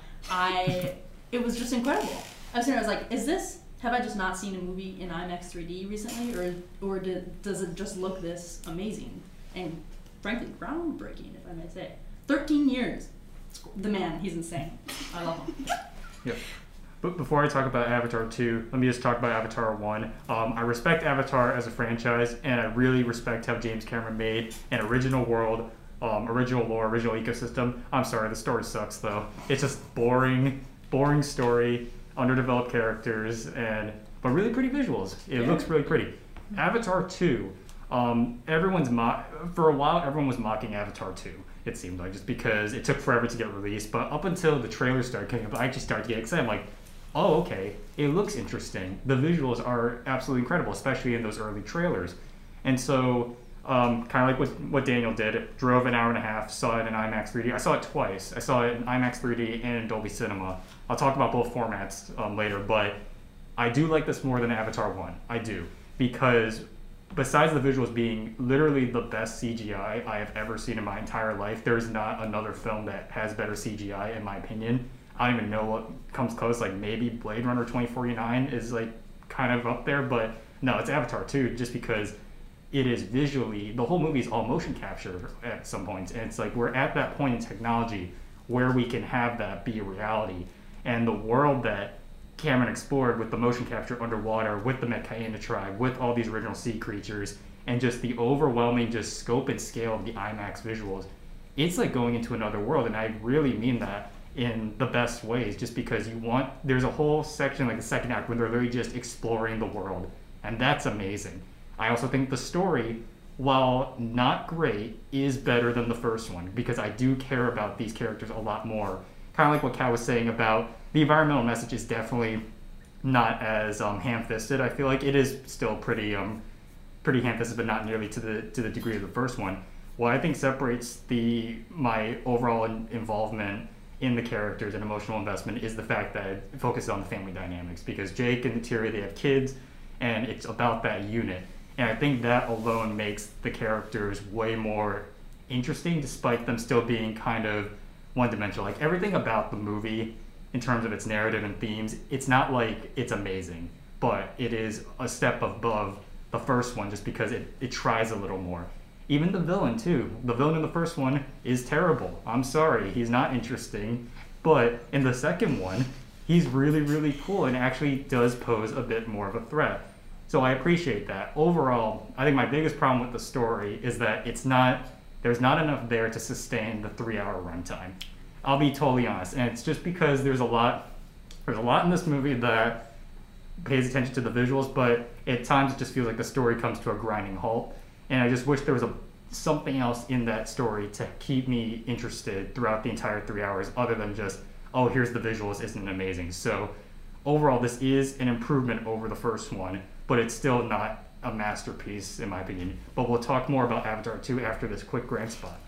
S5: I, it was just incredible. I was sitting there, I was like, is this, have I just not seen a movie in IMAX three D recently, or or did, does it just look this amazing and frankly groundbreaking, if I may say? thirteen years. The man, he's insane. I love him.
S1: Yep. But before I talk about Avatar two, let me just talk about Avatar one. Um, I respect Avatar as a franchise, and I really respect how James Cameron made an original world, um, original lore, original ecosystem. I'm sorry, the story sucks though. It's just boring, boring story, underdeveloped characters, and but really pretty visuals. It yeah. looks really pretty. Avatar two, um, everyone's mo- for a while everyone was mocking Avatar two. It seemed like, just because it took forever to get released. But up until the trailer started coming up, I just started to get excited. I'm like, oh, okay, it looks interesting. The visuals are absolutely incredible, especially in those early trailers. And so, um, kind of like what, what Daniel did, drove an hour and a half, saw it in IMAX three D. I saw it twice. I saw it in IMAX three D and in Dolby Cinema. I'll talk about both formats um, later, but I do like this more than Avatar one. I do. Because besides the visuals being literally the best C G I I have ever seen in my entire life, there's not another film that has better C G I in my opinion. I don't even know what comes close. Like maybe Blade Runner twenty forty-nine is like kind of up there, but no, it's Avatar two, just because it is visually, the whole movie is all motion capture at some points, and it's like we're at that point in technology where we can have that be a reality. And the world that Cameron explored with the motion capture underwater, with the Metkayina tribe, with all these original sea creatures, and just the overwhelming just scope and scale of the IMAX visuals, it's like going into another world. And I really mean that in the best ways, just because you want, there's a whole section, like the second act, where they're literally just exploring the world, and that's amazing. I also think the story, while not great, is better than the first one, because I do care about these characters a lot more. Kind of like what Kat was saying about the environmental message is definitely not as um, ham-fisted. I feel like it is still pretty um, pretty ham-fisted, but not nearly to the to the degree of the first one. What I think separates the my overall in, involvement in the characters and emotional investment is the fact that it focuses on the family dynamics, because Jake and Neytiri, they have kids, and it's about that unit. And I think that alone makes the characters way more interesting, despite them still being kind of one-dimensional. Like everything about the movie, in terms of its narrative and themes, it's not like it's amazing, but it is a step above the first one, just because it, it tries a little more. Even the villain too. The villain in the first one is terrible. I'm sorry, he's not interesting. But in the second one, he's really, really cool and actually does pose a bit more of a threat. So I appreciate that. Overall, I think my biggest problem with the story is that it's not, there's not enough there to sustain the three-hour runtime. I'll be totally honest, and it's just because there's a lot, there's a lot in this movie that pays attention to the visuals, but at times it just feels like the story comes to a grinding halt, and I just wish there was a something else in that story to keep me interested throughout the entire three hours, other than just, oh, here's the visuals, isn't it amazing? So overall, this is an improvement over the first one, but it's still not a masterpiece in my opinion. But we'll talk more about Avatar two after this quick grand spot.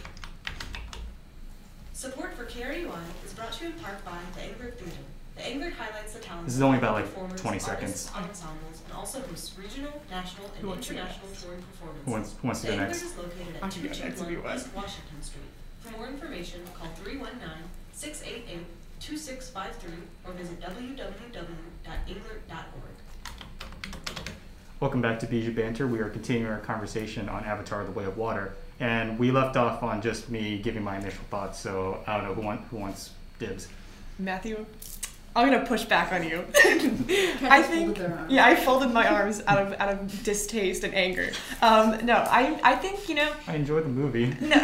S6: Support for K R U I is brought to you in part by the Englert Theatre. The Englert highlights the talents
S1: This is only
S6: of
S1: about like
S6: performers,
S1: twenty
S6: artists,
S1: seconds.
S6: ensembles, and also hosts regional, national, and
S4: Who wants to go
S6: international
S4: next?
S6: touring performances.
S1: Who wants, who wants to
S6: the
S1: go
S6: Englert
S1: next?
S6: is located
S4: I
S6: at
S4: can
S6: two
S4: go
S6: two
S4: next if you
S6: one
S4: want.
S6: East Washington Street. For more information, call three one nine, six eight eight, two six five three or visit w w w dot alert dot org.
S1: Welcome back to Bijou Banter. We are continuing our conversation on Avatar: The Way of Water, and we left off on just me giving my initial thoughts. So I don't know who, want, who wants dibs.
S4: Matthew, I'm gonna push back on you. I think, yeah, I folded my arms out of out of distaste and anger. Um, no, I I think you know.
S1: I enjoyed the movie.
S4: No,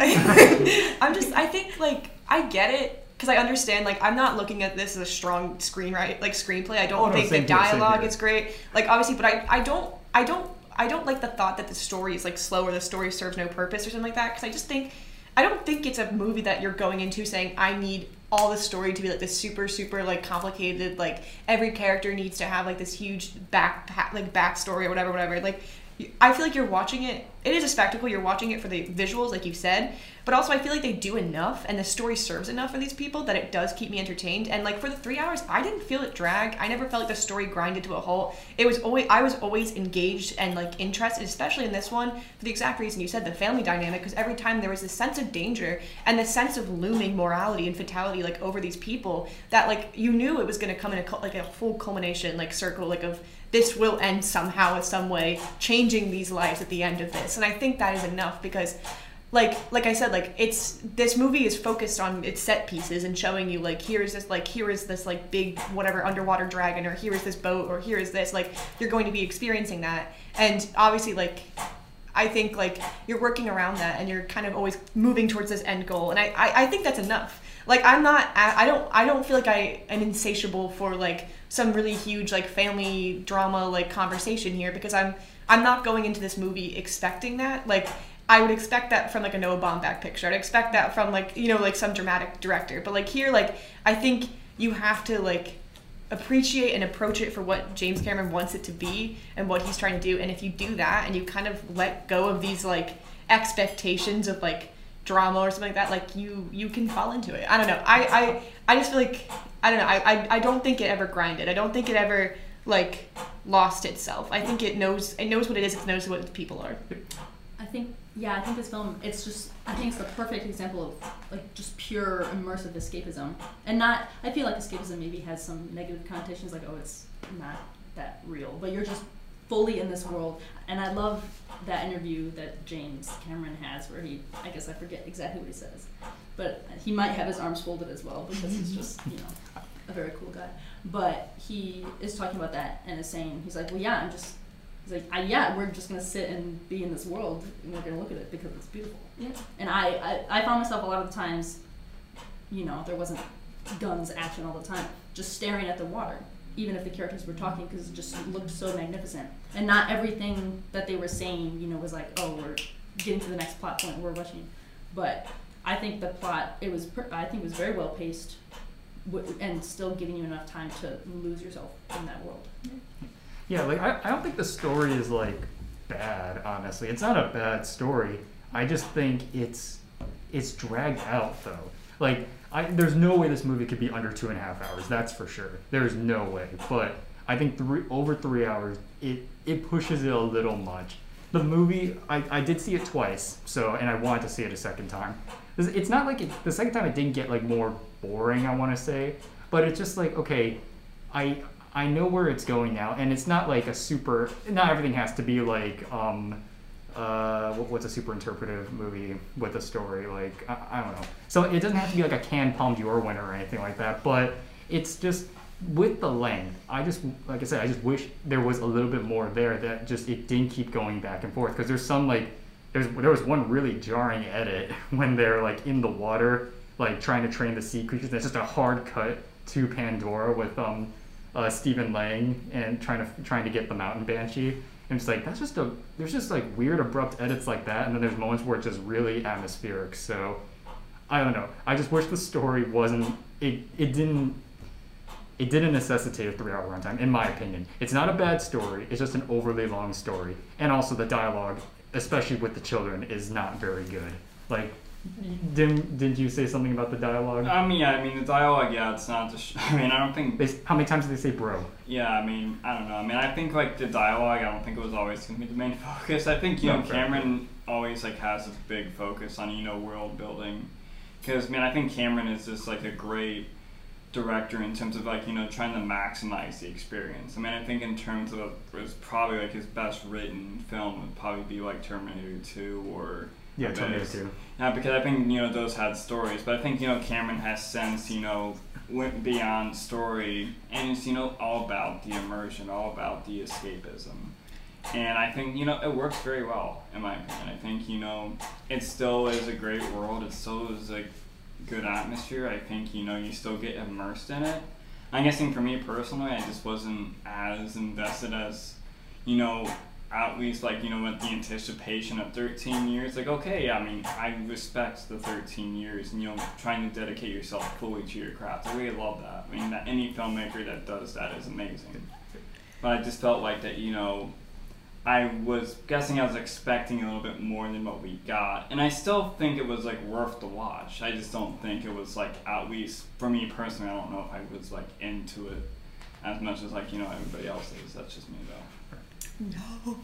S4: I'm just. I think like I get it. Because I understand, like, I'm not looking at this as a strong screenwrite, like screenplay. I don't
S1: Oh, no,
S4: think the
S1: same here, same
S4: dialogue
S1: here.
S4: is great. Like, obviously, but I, I don't, I don't, I don't like the thought that the story is like slow or the story serves no purpose or something like that. Because I just think, I don't think it's a movie that you're going into saying I need all the story to be like this super, super like complicated. Like every character needs to have like this huge back, like backstory or whatever, whatever. Like, I feel like you're watching it. It is a spectacle. You're watching it for the visuals, like you said. But also, I feel like they do enough, and the story serves enough for these people that it does keep me entertained. And like for the three hours, I didn't feel it drag. I never felt like the story grinded to a halt. It was always, I was always engaged and like interested, especially in this one, for the exact reason you said, the family dynamic. Because every time there was this sense of danger and the sense of looming morality and fatality, like over these people, that like you knew it was going to come in a cul- like a full culmination, like circle, like of this will end somehow in some way, changing these lives at the end of this. And I think that is enough because. Like, like I said, like it's this movie is focused on its set pieces and showing you like here is this like here is this like big whatever underwater dragon or here is this boat or here is this like you're going to be experiencing that, and obviously like I think like you're working around that and you're kind of always moving towards this end goal, and I I, I think that's enough. Like I'm not I don't I don't feel like I am insatiable for like some really huge like family drama like conversation here because I'm I'm not going into this movie expecting that. Like I would expect that from like a Noah Baumbach picture. I'd expect that from like, you know, like some dramatic director. But like here, like I think you have to like appreciate and approach it for what James Cameron wants it to be and what he's trying to do. And if you do that and you kind of let go of these like expectations of like drama or something like that, like you you can fall into it. I don't know. I I, I just feel like I don't know. I, I I don't think it ever grinded. I don't think it ever like lost itself. I think it knows it knows what it is. It knows what its people are.
S5: I think, yeah, I think this film, it's just, I think it's the perfect example of, like, just pure immersive escapism. And not, I feel like escapism maybe has some negative connotations, like, oh, it's not that real. But you're just fully in this world. And I love that interview that James Cameron has where he, I guess I forget exactly what he says. But he might have his arms folded as well because he's just, you know, a very cool guy. But he is talking about that and is saying, he's like, well, yeah, I'm just, he's like, I, yeah, we're just going to sit and be in this world, and we're going to look at it because it's beautiful.
S3: Yeah.
S5: And I, I, I found myself a lot of the times, you know, there wasn't guns, action all the time, just staring at the water, even if the characters were talking, because it just looked so magnificent. And not everything that they were saying, you know, was like, oh, we're getting to the next plot point, we're rushing. But I think the plot, it was, per- I think it was very well paced, w- and still giving you enough time to lose yourself in that world.
S1: Yeah, like I, I don't think the story is like bad, honestly. It's not a bad story. I just think it's it's dragged out though. Like I there's no way this movie could be under two and a half hours, that's for sure. There's no way. But I think three over three hours it it pushes it a little much. The movie I, I did see it twice, so and I wanted to see it a second time. It's it's not like it, the second time it didn't get like more boring, I wanna say. But it's just like, okay, I I know where it's going now, and it's not like a super. Not everything has to be like um, uh, what, what's a super interpretive movie with a story? Like I, I don't know. So it doesn't have to be like a Cannes Palme d'Or winner or anything like that. But it's just with the length. I just like I said, I just wish there was a little bit more there that just it didn't keep going back and forth because there's some like there's there was one really jarring edit when they're like in the water like trying to train the sea creatures. And it's just a hard cut to Pandora with um. Uh, Stephen Lang and trying to trying to get the mountain banshee, and it's like that's just a there's just like weird abrupt edits like that, and then there's moments where it's just really atmospheric. So I don't know. I just wish the story wasn't it it didn't it didn't necessitate a three-hour runtime, in my opinion. It's not a bad story. It's just an overly long story, and also the dialogue, especially with the children, is not very good. Like. Didn't did you say something about the dialogue?
S2: Um, yeah, I mean, the dialogue, yeah, it's not just, I mean, I don't think,
S1: They, how many times did they say bro?
S2: yeah, I mean, I don't know. I mean, I think, like, the dialogue, I don't think it was always going to be the main focus. I think, you
S1: No,
S2: know,
S1: fair.
S2: Cameron always, like, has this big focus on, you know, world building. Because, I mean, I think Cameron is just, like, a great director in terms of like, you know, trying to maximize the experience. I mean, I think in terms of, it was probably like his best written film would probably be like Terminator two or
S1: Yeah,
S2: Abyss.
S1: Terminator two.
S2: Yeah, because I think, you know, those had stories, but I think, you know, Cameron has since, you know, went beyond story, and it's, you know, all about the immersion, all about the escapism. And I think, you know, it works very well, in my opinion. I think, you know, it still is a great world, it still is a good atmosphere. I think, you know, you still get immersed in it. I'm guessing for me personally, I just wasn't as invested as, you know, at least like, you know, with the anticipation of thirteen years, like, okay, I mean, I respect the thirteen years and, you know, trying to dedicate yourself fully to your craft. I really love that. I mean, that any filmmaker that does that is amazing. But I just felt like that, you know, I was guessing I was expecting a little bit more than what we got. And I still think it was like worth the watch. I just don't think it was like, at least for me personally, I don't know if I was like into it as much as like, you know, everybody else is. That's just me though.
S4: No.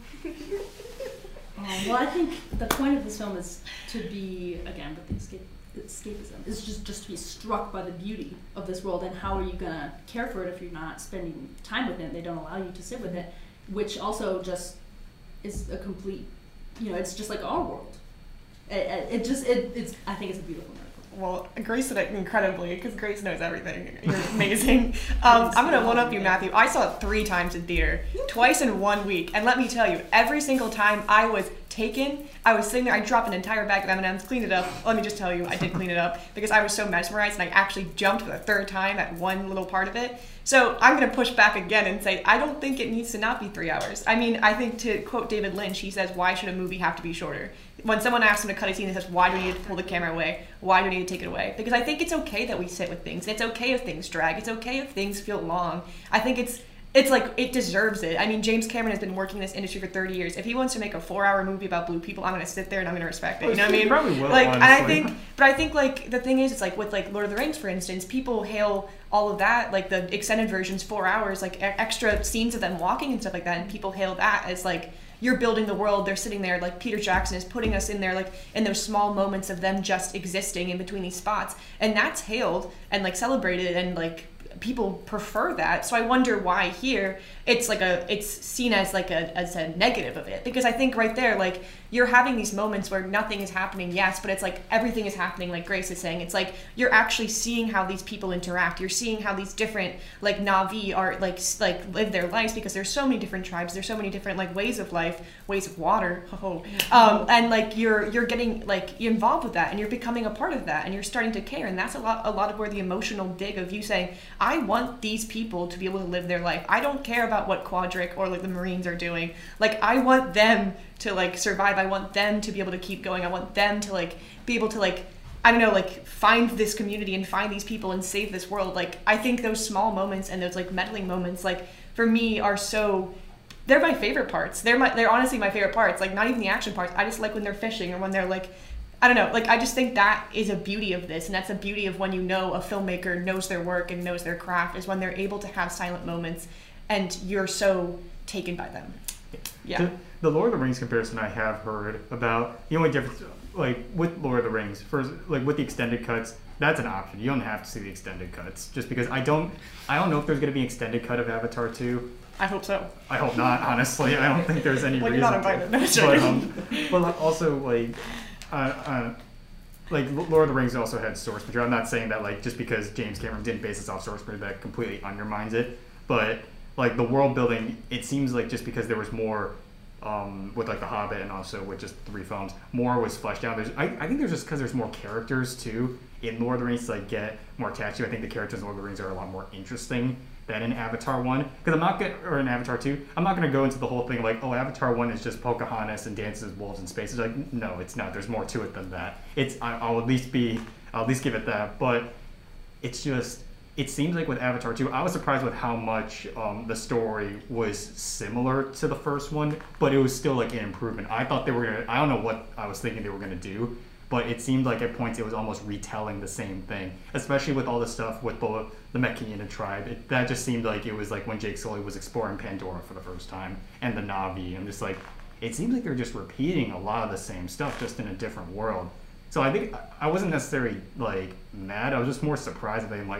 S5: Um, well, I think the point of this film is to be, again, with the escape, escapism, is just, just to be struck by the beauty of this world, and how are you going to care for it if you're not spending time with it? They don't allow you to sit with it, which also just is a complete, you know, it's just like our world. It, it, it just, it, it's, I think it's a beautiful miracle.
S4: Well, Grace did it incredibly, because Grace knows everything. You're amazing. um, I'm going to one up you, Matthew. I saw it three times in theater, twice in one week. And let me tell you, every single time I was taken, I was sitting there, I dropped an entire bag of M and M's, cleaned it up. Let me just tell you, I did clean it up, because I was so mesmerized, and I actually jumped for the third time at one little part of it. So I'm going to push back again and say, I don't think it needs to not be three hours. I mean, I think, to quote David Lynch, he says, why should a movie have to be shorter? When someone asks him to cut a scene and says, why do we need to pull the camera away? Why do we need to take it away? Because I think it's okay that we sit with things. It's okay if things drag. It's okay if things feel long. I think it's it's like, it deserves it. I mean, James Cameron has been working in this industry for thirty years. If he wants to make a four-hour movie about blue people, I'm going to sit there and I'm going to respect it. You know what I mean?
S1: He probably will,
S4: like, and I
S1: honestly.
S4: think, but I think, like, the thing is, it's like with, like, Lord of the Rings, for instance, people hail all of that, like, the extended versions, four hours, like, e- extra scenes of them walking and stuff like that, and people hail that as, like, you're building the world, they're sitting there, like, Peter Jackson is putting us in there, like, in those small moments of them just existing in between these spots, and that's hailed and, like, celebrated, and, like, people prefer that. So I wonder why here it's like a it's seen as like a as a negative of it, because I think right there, like, you're having these moments where nothing is happening, yes, but it's like everything is happening, like Grace is saying. It's like you're actually seeing how these people interact. You're seeing how these different, like, Na'vi are like like live their lives, because there's so many different tribes, there's so many different, like, ways of life, ways of water, oh, um, and like you're you're getting, like, you're involved with that, and you're becoming a part of that, and you're starting to care, and that's a lot a lot of where the emotional dig of you saying, I want these people to be able to live their life. I don't care about what Quadric or, like, the Marines are doing. Like, I want them to, like, survive. I want them to be able to keep going. I want them to, like, be able to, like, I don't know, like, find this community and find these people and save this world. Like, I think those small moments and those, like, meddling moments, like, for me are so, they're my favorite parts. They're my, they're honestly my favorite parts. Like, not even the action parts. I just like when they're fishing or when they're, like, I don't know, like, I just think that is a beauty of this, and that's a beauty of when you know a filmmaker knows their work and knows their craft, is when they're able to have silent moments and you're so taken by them. Yeah.
S1: The, the Lord of the Rings comparison I have heard about, the only difference, like, with Lord of the Rings, first, like, with the extended cuts, that's an option. You don't have to see the extended cuts, just because I don't, I don't know if there's going to be an extended cut of Avatar two.
S4: I hope so.
S1: I hope not, honestly. I don't think there's any
S4: Well,
S1: reason
S4: you're not invited.
S1: to.
S4: No, it's
S1: But,
S4: joking.
S1: um, but like, also, like, uh, uh, like, Lord of the Rings also had source material. I'm not saying that, like, just because James Cameron didn't base this off source material, that completely undermines it. But, like, the world building, it seems like just because there was more um, with, like, The Hobbit and also with just three films, more was fleshed out. There's, I, I think there's just because there's more characters, too, in Lord of the Rings to, like, get more attached to. I think the characters in Lord of the Rings are a lot more interesting than in Avatar one. Because I'm not going or in Avatar two, I'm not going to go into the whole thing like, oh, Avatar one is just Pocahontas and dances with wolves in space. It's like, no, it's not. There's more to it than that. It's, I, I'll at least be, I'll at least give it that. But it's just, it seems like with Avatar two, I was surprised with how much um, the story was similar to the first one, but it was still like an improvement. I thought they were going to, I don't know what I was thinking they were going to do, but it seemed like at points it was almost retelling the same thing, especially with all the stuff with the, the Mechanian tribe. It, that just seemed like it was like when Jake Sully was exploring Pandora for the first time, and the Na'vi. I'm just like, it seems like they're just repeating a lot of the same stuff, just in a different world. So I think I wasn't necessarily like mad. I was just more surprised that I'm like,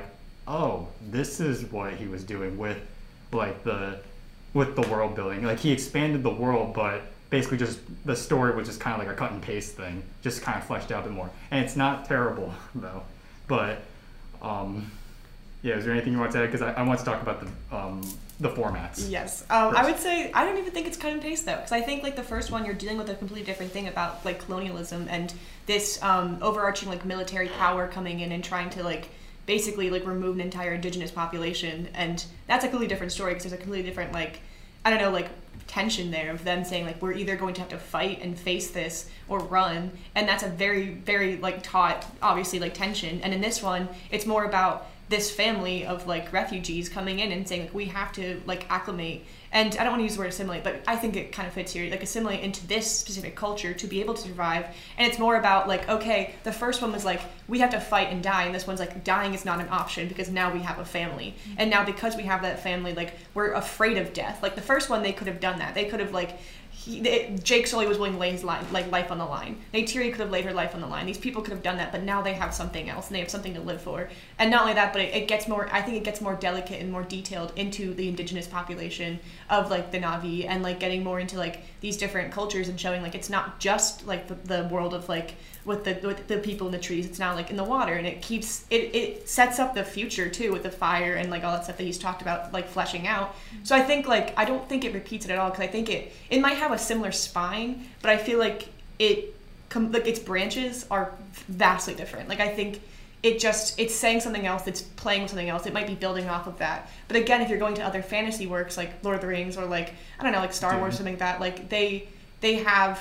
S1: oh, this is what he was doing with like the with the world building. Like he expanded the world, but basically just the story was just kind of like a cut and paste thing, just kind of fleshed out a bit more. And it's not terrible though. But um, yeah, is there anything you want to add? Because I, I want to talk about the um, the formats.
S4: Yes, um, I would say I don't even think it's cut and paste though, because I think like the first one you're dealing with a completely different thing about like colonialism and this um, overarching like military power coming in and trying to like basically like remove an entire indigenous population, and that's a completely different story because there's a completely different like I don't know like tension there of them saying like we're either going to have to fight and face this or run, and that's a very very like taut obviously like tension. And in this one it's more about this family of like refugees coming in and saying like we have to like acclimate, and I don't want to use the word assimilate, but I think it kind of fits here, like assimilate into this specific culture to be able to survive. And it's more about like, okay, the first one was like we have to fight and die, and this one's like dying is not an option because now we have a family, and now because we have that family like we're afraid of death. Like the first one they could have done that, they could have like He, they, Jake Sully was willing to lay his life, like life on the line. Neytiri could have laid her life on the line. These people could have done that, but now they have something else and they have something to live for. And not only that, but it, it gets more. I think it gets more delicate and more detailed into the indigenous population of like the Na'vi, and like getting more into like these different cultures and showing like it's not just like the, the world of like with the with the people in the trees. It's now like in the water, and it keeps it it sets up the future too with the fire and like all that stuff that he's talked about like fleshing out. So I think like I don't think it repeats it at all, because I think it it might have a similar spine, but I feel like it com- like its branches are vastly different. Like I think it just it's saying something else, it's playing with something else, it might be building off of that. But again, if you're going to other fantasy works like Lord of the Rings or like I don't know like Star Wars, something like that, like they they have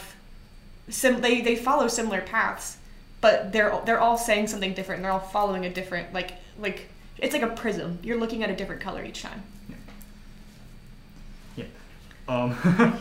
S4: sim they they follow similar paths, but they're they're all saying something different, and they're all following a different like like it's like a prism, you're looking at a different color each time.
S1: Um,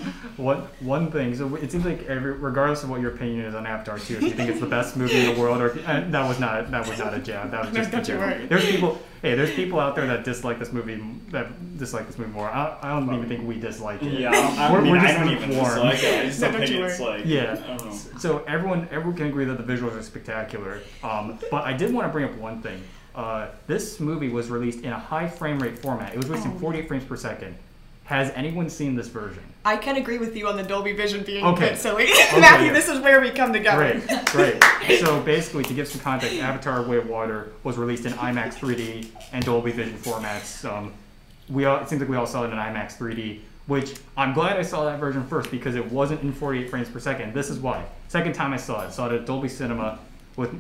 S1: one one thing. So it seems like every, regardless of what your opinion is on Avatar two, if you think it's the best movie in the world, or if, and that was not that was not a jab. That was just a joke. There's people. Hey, there's people out there that dislike this movie. That dislike this movie more. I, I don't even think we dislike it.
S2: Yeah, I,
S1: we're,
S2: mean,
S1: we're
S2: I
S1: just
S2: don't even
S1: warned.
S2: dislike it. I just don't think it's like
S1: yeah.
S2: I don't know.
S1: So everyone everyone can agree that the visuals are spectacular. Um, but I did want to bring up one thing. Uh, this movie was released in a high frame rate format. It was released
S4: oh.
S1: in forty-eight frames per second. Has anyone seen this version?
S4: I can agree with you on the Dolby Vision being
S1: okay.
S4: a bit silly.
S1: Okay,
S4: Matthew,
S1: yeah.
S4: this is where we come together.
S1: Great, great. So basically, to give some context, Avatar: Way of Water was released in IMAX three D and Dolby Vision formats. Um, we all, it seems like we all saw it in IMAX three D, which I'm glad I saw that version first because it wasn't in forty-eight frames per second. This is why. Second time I saw it, I saw it at Dolby Cinema, with,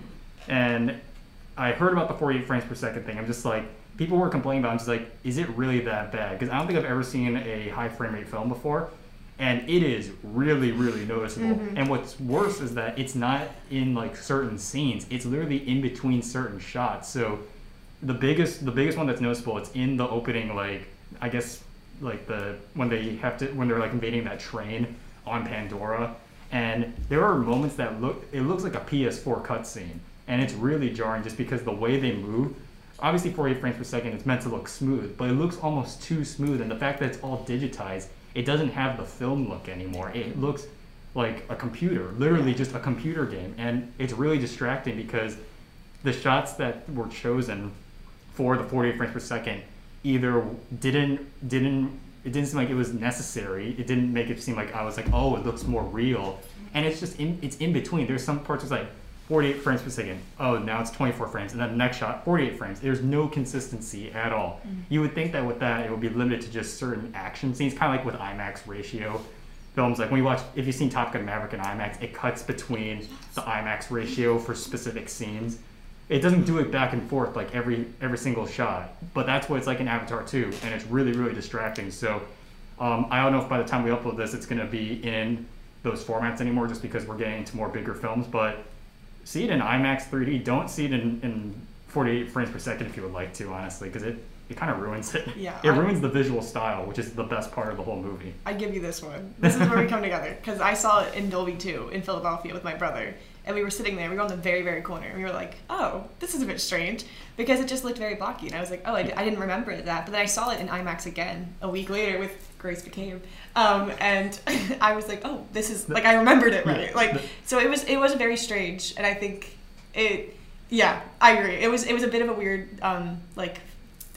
S1: and I heard about the forty-eight frames per second thing. I'm just like, people were complaining about it. I'm just like, is it really that bad? Because I don't think I've ever seen a high frame rate film before. And it is really, really noticeable. Mm-hmm. And what's worse is that it's not in like certain scenes. It's literally in between certain shots. So the biggest the biggest one that's noticeable, it's in the opening, like I guess like the when they have to when they're like invading that train on Pandora. And there are moments that look it looks like a P S four cutscene. And it's really jarring just because the way they move. Obviously forty-eight frames per second, it's meant to look smooth, but it looks almost too smooth, and the fact that it's all digitized, it doesn't have the film look anymore. It looks like a computer, literally just a computer game, and it's really distracting because the shots that were chosen for the forty-eight frames per second either didn't didn't it didn't seem like it was necessary. It didn't make it seem like I was like, oh, it looks more real, and it's just in it's in between. There's some parts it's like forty-eight frames per second. Oh, now it's twenty-four frames, and then the next shot, forty-eight frames. There's no consistency at all. Mm. You would think that with that, it would be limited to just certain action scenes, kind of like with IMAX ratio films. Like when you watch, if you've seen Top Gun Maverick in IMAX, it cuts between the IMAX ratio for specific scenes. It doesn't do it back and forth like every every single shot, but that's what it's like in Avatar two, and it's really, really distracting. So um, I don't know if by the time we upload this, it's going to be in those formats anymore, just because we're getting into more bigger films, but see it in IMAX three D. Don't see it in, in forty-eight frames per second if you would like to, honestly, because it, it kind of ruins it.
S4: Yeah,
S1: it
S4: I,
S1: ruins the visual style, which is the best part of the whole movie.
S4: I give you this one. This is where we come together, because I saw it in Dolby too, in Philadelphia with my brother, and we were sitting there. We were on the very, very corner, and we were like, oh, this is a bit strange, because it just looked very blocky, and I was like, oh, I, d- I didn't remember that. But then I saw it in IMAX again a week later with Grace McCabe, um, and I was like, oh, this is, like, I remembered it right. Like, so it was, it was very strange, and I think it, yeah, I agree. It was, it was a bit of a weird, um, like,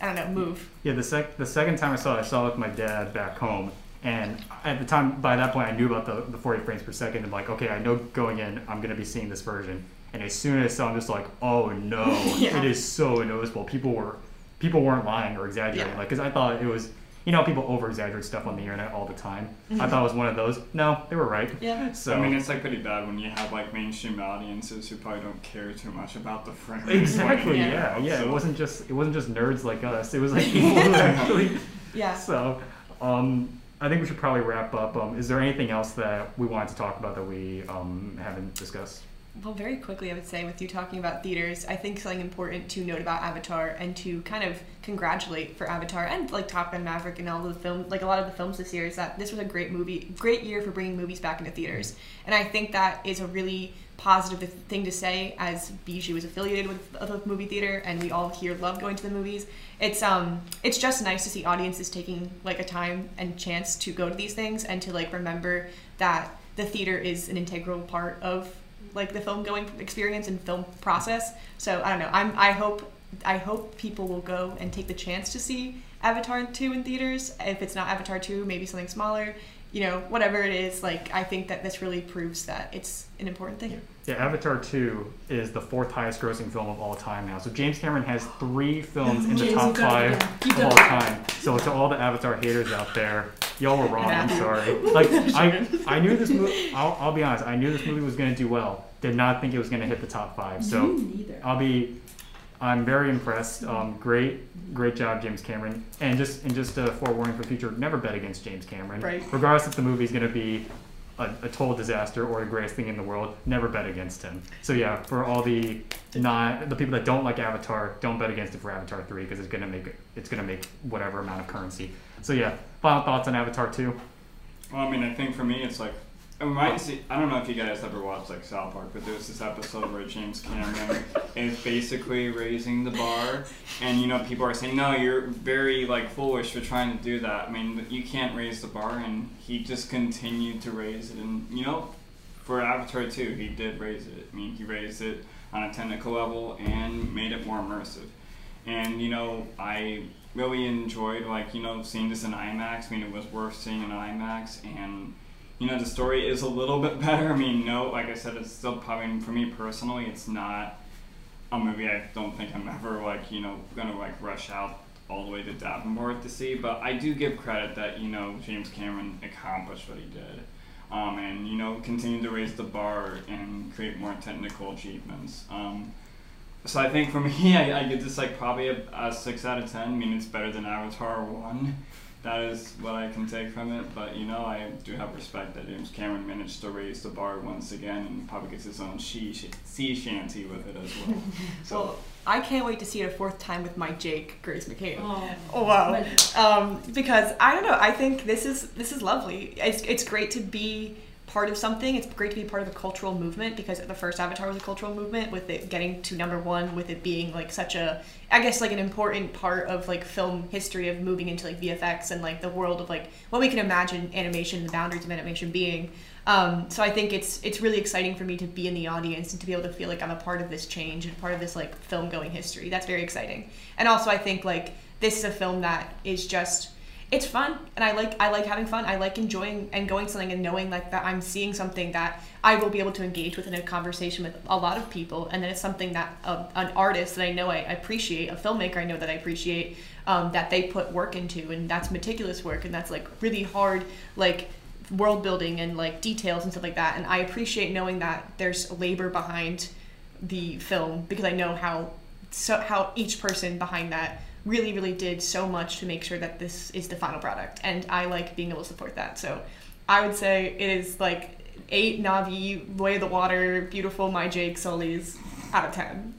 S4: I don't know, move.
S1: Yeah, the sec the second time I saw it, I saw it with my dad back home, and at the time, by that point, I knew about the the forty frames per second. And like, okay, I know going in, I'm gonna be seeing this version. And as soon as I saw, it, I'm just like, oh no,
S4: Yeah.
S1: it is so noticeable. People were people weren't lying or exaggerating,
S4: Yeah.
S1: like, because I thought it was. You know, people over exaggerate stuff on the internet all the time.
S4: Mhm.
S1: I thought it was one of those. No, they were right.
S4: Yeah.
S1: So
S2: I mean, it's like pretty bad when you have like mainstream audiences who probably don't care too much about the frame.
S1: exactly,
S4: Yeah.
S1: yeah, yeah.
S2: So-
S1: It wasn't just it wasn't just nerds like us. It was like people who actually.
S4: Yeah.
S1: So, um, I think we should probably wrap up. Um, is there anything else that we wanted to talk about that we um, haven't discussed?
S4: Well, very quickly, I would say, with you talking about theaters, I think something important to note about Avatar and to kind of congratulate for Avatar and like Top Gun Maverick and all the film, like a lot of the films this year, is that this was a great movie, great year for bringing movies back into theaters. And I think that is a really positive thing to say, as Bijou is affiliated with a movie theater and we all here love going to the movies. It's um it's just nice to see audiences taking like a time and chance to go to these things and to like remember that the theater is an integral part of like the film going experience and film process. So I don't know. I'm I hope I hope people will go and take the chance to see Avatar two in theaters. If it's not Avatar two, maybe something smaller. You know, whatever it is, like I think that this really proves that it's an important thing.
S1: Yeah, Avatar two is the fourth highest grossing film of all time now. So James Cameron has three films in the
S5: James,
S1: top
S5: you've done it
S1: five
S5: again. You've
S1: of all
S5: done it.
S1: time. So to all the Avatar haters out there, y'all were wrong. I'm
S4: Yeah.
S1: sorry. Like I, I knew this movie. I'll, I'll be honest. I knew this movie was going to do well. Did not think it was going to hit the top five. So
S5: Me neither.
S1: I'll be. I'm very impressed. Um, great, great job, James Cameron. And just and just a forewarning for the future: never bet against James Cameron.
S4: Right.
S1: Regardless if the movie's going to be a, a total disaster or the greatest thing in the world, never bet against him. So yeah, for all the not the people that don't like Avatar, don't bet against it for Avatar three because it's gonna make it's gonna make whatever amount of currency. So yeah, final thoughts on Avatar two.
S2: Well, I mean, I think for me, it's like, it reminds me, I don't know if you guys ever watched like South Park, but there's this episode where James Cameron is basically raising the bar, and you know, people are saying, no, you're very like foolish for trying to do that. I mean, you can't raise the bar, and he just continued to raise it, and you know, for Avatar two, he did raise it. I mean, he raised it on a technical level and made it more immersive. And you know, I really enjoyed like, you know, seeing this in IMAX. I mean, it was worth seeing in IMAX, and you know, the story is a little bit better. I mean, no, like I said, it's still probably, for me personally, it's not a movie I don't think I'm ever like, you know, gonna like rush out all the way to Davenport to see, but I do give credit that, you know, James Cameron accomplished what he did. Um, and, you know, continue to raise the bar and create more technical achievements. Um, so I think for me, I, I give this like probably a, a six out of ten. I mean, it's better than Avatar one. That is what I can take from it. But, you know, I do have respect that James Cameron managed to raise the bar once again and probably gets his own she, she, sea shanty with it as well. So.
S4: Well, I can't wait to see it a fourth time with my Jake, Grace McCabe.
S5: Oh,
S4: Oh wow!
S5: But-
S4: Um, because I don't know. I think this is this is lovely. It's it's great to be part of something. It's great to be part of a cultural movement, because the first Avatar was a cultural movement, with it getting to number one, with it being like such a, I guess like an important part of like film history, of moving into like V F X and like the world of like what we can imagine animation, the boundaries of animation being. Um, so I think it's it's really exciting for me to be in the audience and to be able to feel like I'm a part of this change and part of this like film going history. That's very exciting. And also I think like this is a film that is just, it's fun, and I like I like having fun. I like enjoying and going to something and knowing like that I'm seeing something that I will be able to engage with in a conversation with a lot of people, and then it's something that uh, an artist that I know I appreciate, a filmmaker I know that I appreciate, um, that they put work into, and that's meticulous work, and that's like really hard like world building and like details and stuff like that. And I appreciate knowing that there's labor behind the film, because I know how so how each person behind that really really did so much to make sure that this is the final product, and I like being able to support that. So I would say it is like eight Navi, Way of the Water, beautiful My Jake Sully's out of ten.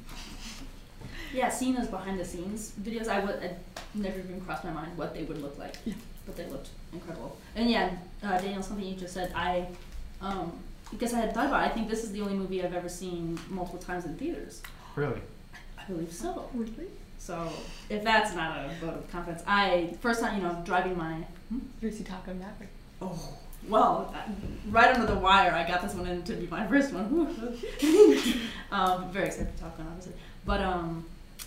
S5: Yeah, seeing those behind the scenes videos, I would I'd never even crossed my mind what they would look like,
S4: Yeah.
S5: but they looked incredible. And yeah, uh, Daniel, something you just said, I, um, because I had thought about it, I think this is the only movie I've ever seen multiple times in theaters.
S1: Really?
S5: I believe so. Really? So if that's not a vote of confidence, I first time you know driving my. Hmm?
S4: Greasy Taco Maverick.
S5: Oh, well, uh, right under the wire, I got this one in to be my first one. um, very excited to talk on, obviously. But um,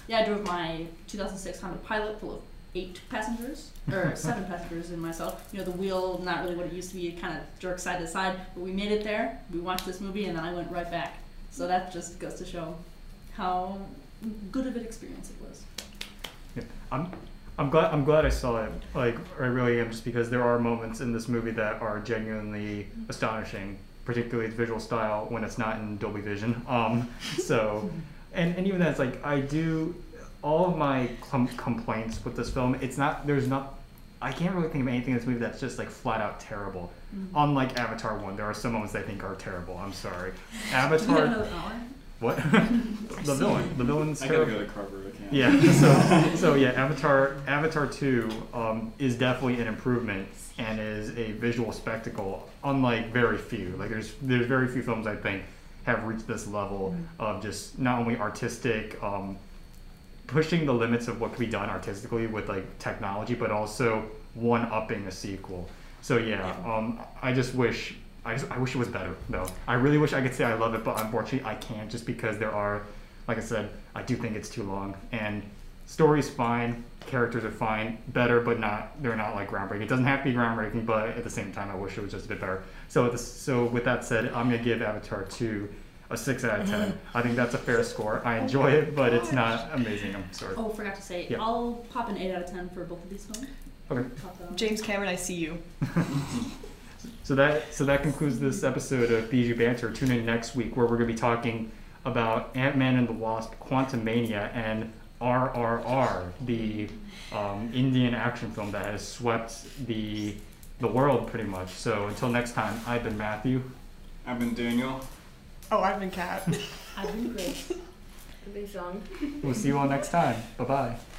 S5: Yeah, I drove my two thousand six Honda Pilot full of eight passengers, or seven passengers and myself. You know, the wheel, not really what it used to be, it kind of jerks side to side, but we made it there, we watched this movie, and then I went right back. So that just goes to show how good of an experience it was.
S1: Yeah, I'm, I'm glad, I'm glad I saw it. Like, I really am, just because there are moments in this movie that are genuinely astonishing, particularly its visual style when it's not in Dolby Vision. Um, so, and, and even that's like, I do, all of my com- complaints with this film, it's not, there's not, I can't really think of anything in this movie that's just like flat out terrible. Mm-hmm. Unlike Avatar one, there are some moments I think are terrible. I'm sorry. Avatar.
S5: another hour?
S1: What? the villain. The villain's
S2: I
S1: terrible.
S2: gotta go to Kroger. I can't.
S1: Yeah. So, so yeah, Avatar. Avatar two um, is definitely an improvement and is a visual spectacle, unlike very few. Like there's there's very few films I think have reached this level mm-hmm. of just not only artistic. Um, pushing the limits of what can be done artistically with like technology, but also one-upping a sequel. So yeah, um, I just wish I, just, I wish it was better though. I really wish I could say I love it, but unfortunately I can't, just because there are, like I said, I do think it's too long, and story's fine, characters are fine, better, but not they're not like groundbreaking. It doesn't have to be groundbreaking, but at the same time I wish it was just a bit better. So this, so with that said, I'm gonna give Avatar two a six out of ten. I think that's a fair score. I enjoy it, but it's not amazing. I'm sorry.
S5: Oh, forgot to say,
S1: Yeah.
S5: I'll pop an eight out of ten for both of these films.
S1: Okay.
S4: James Cameron, I see you.
S1: So that so that concludes this episode of Bijou Banter. Tune in next week where we're going to be talking about Ant-Man and the Wasp: Quantumania and R R R, the um, Indian action film that has swept the the world pretty much. So until next time, I've been Matthew.
S2: I've been Daniel.
S4: Oh, I've been Kat.
S5: I've been Grace.
S3: Big song.
S1: We'll see you all next time. Bye bye.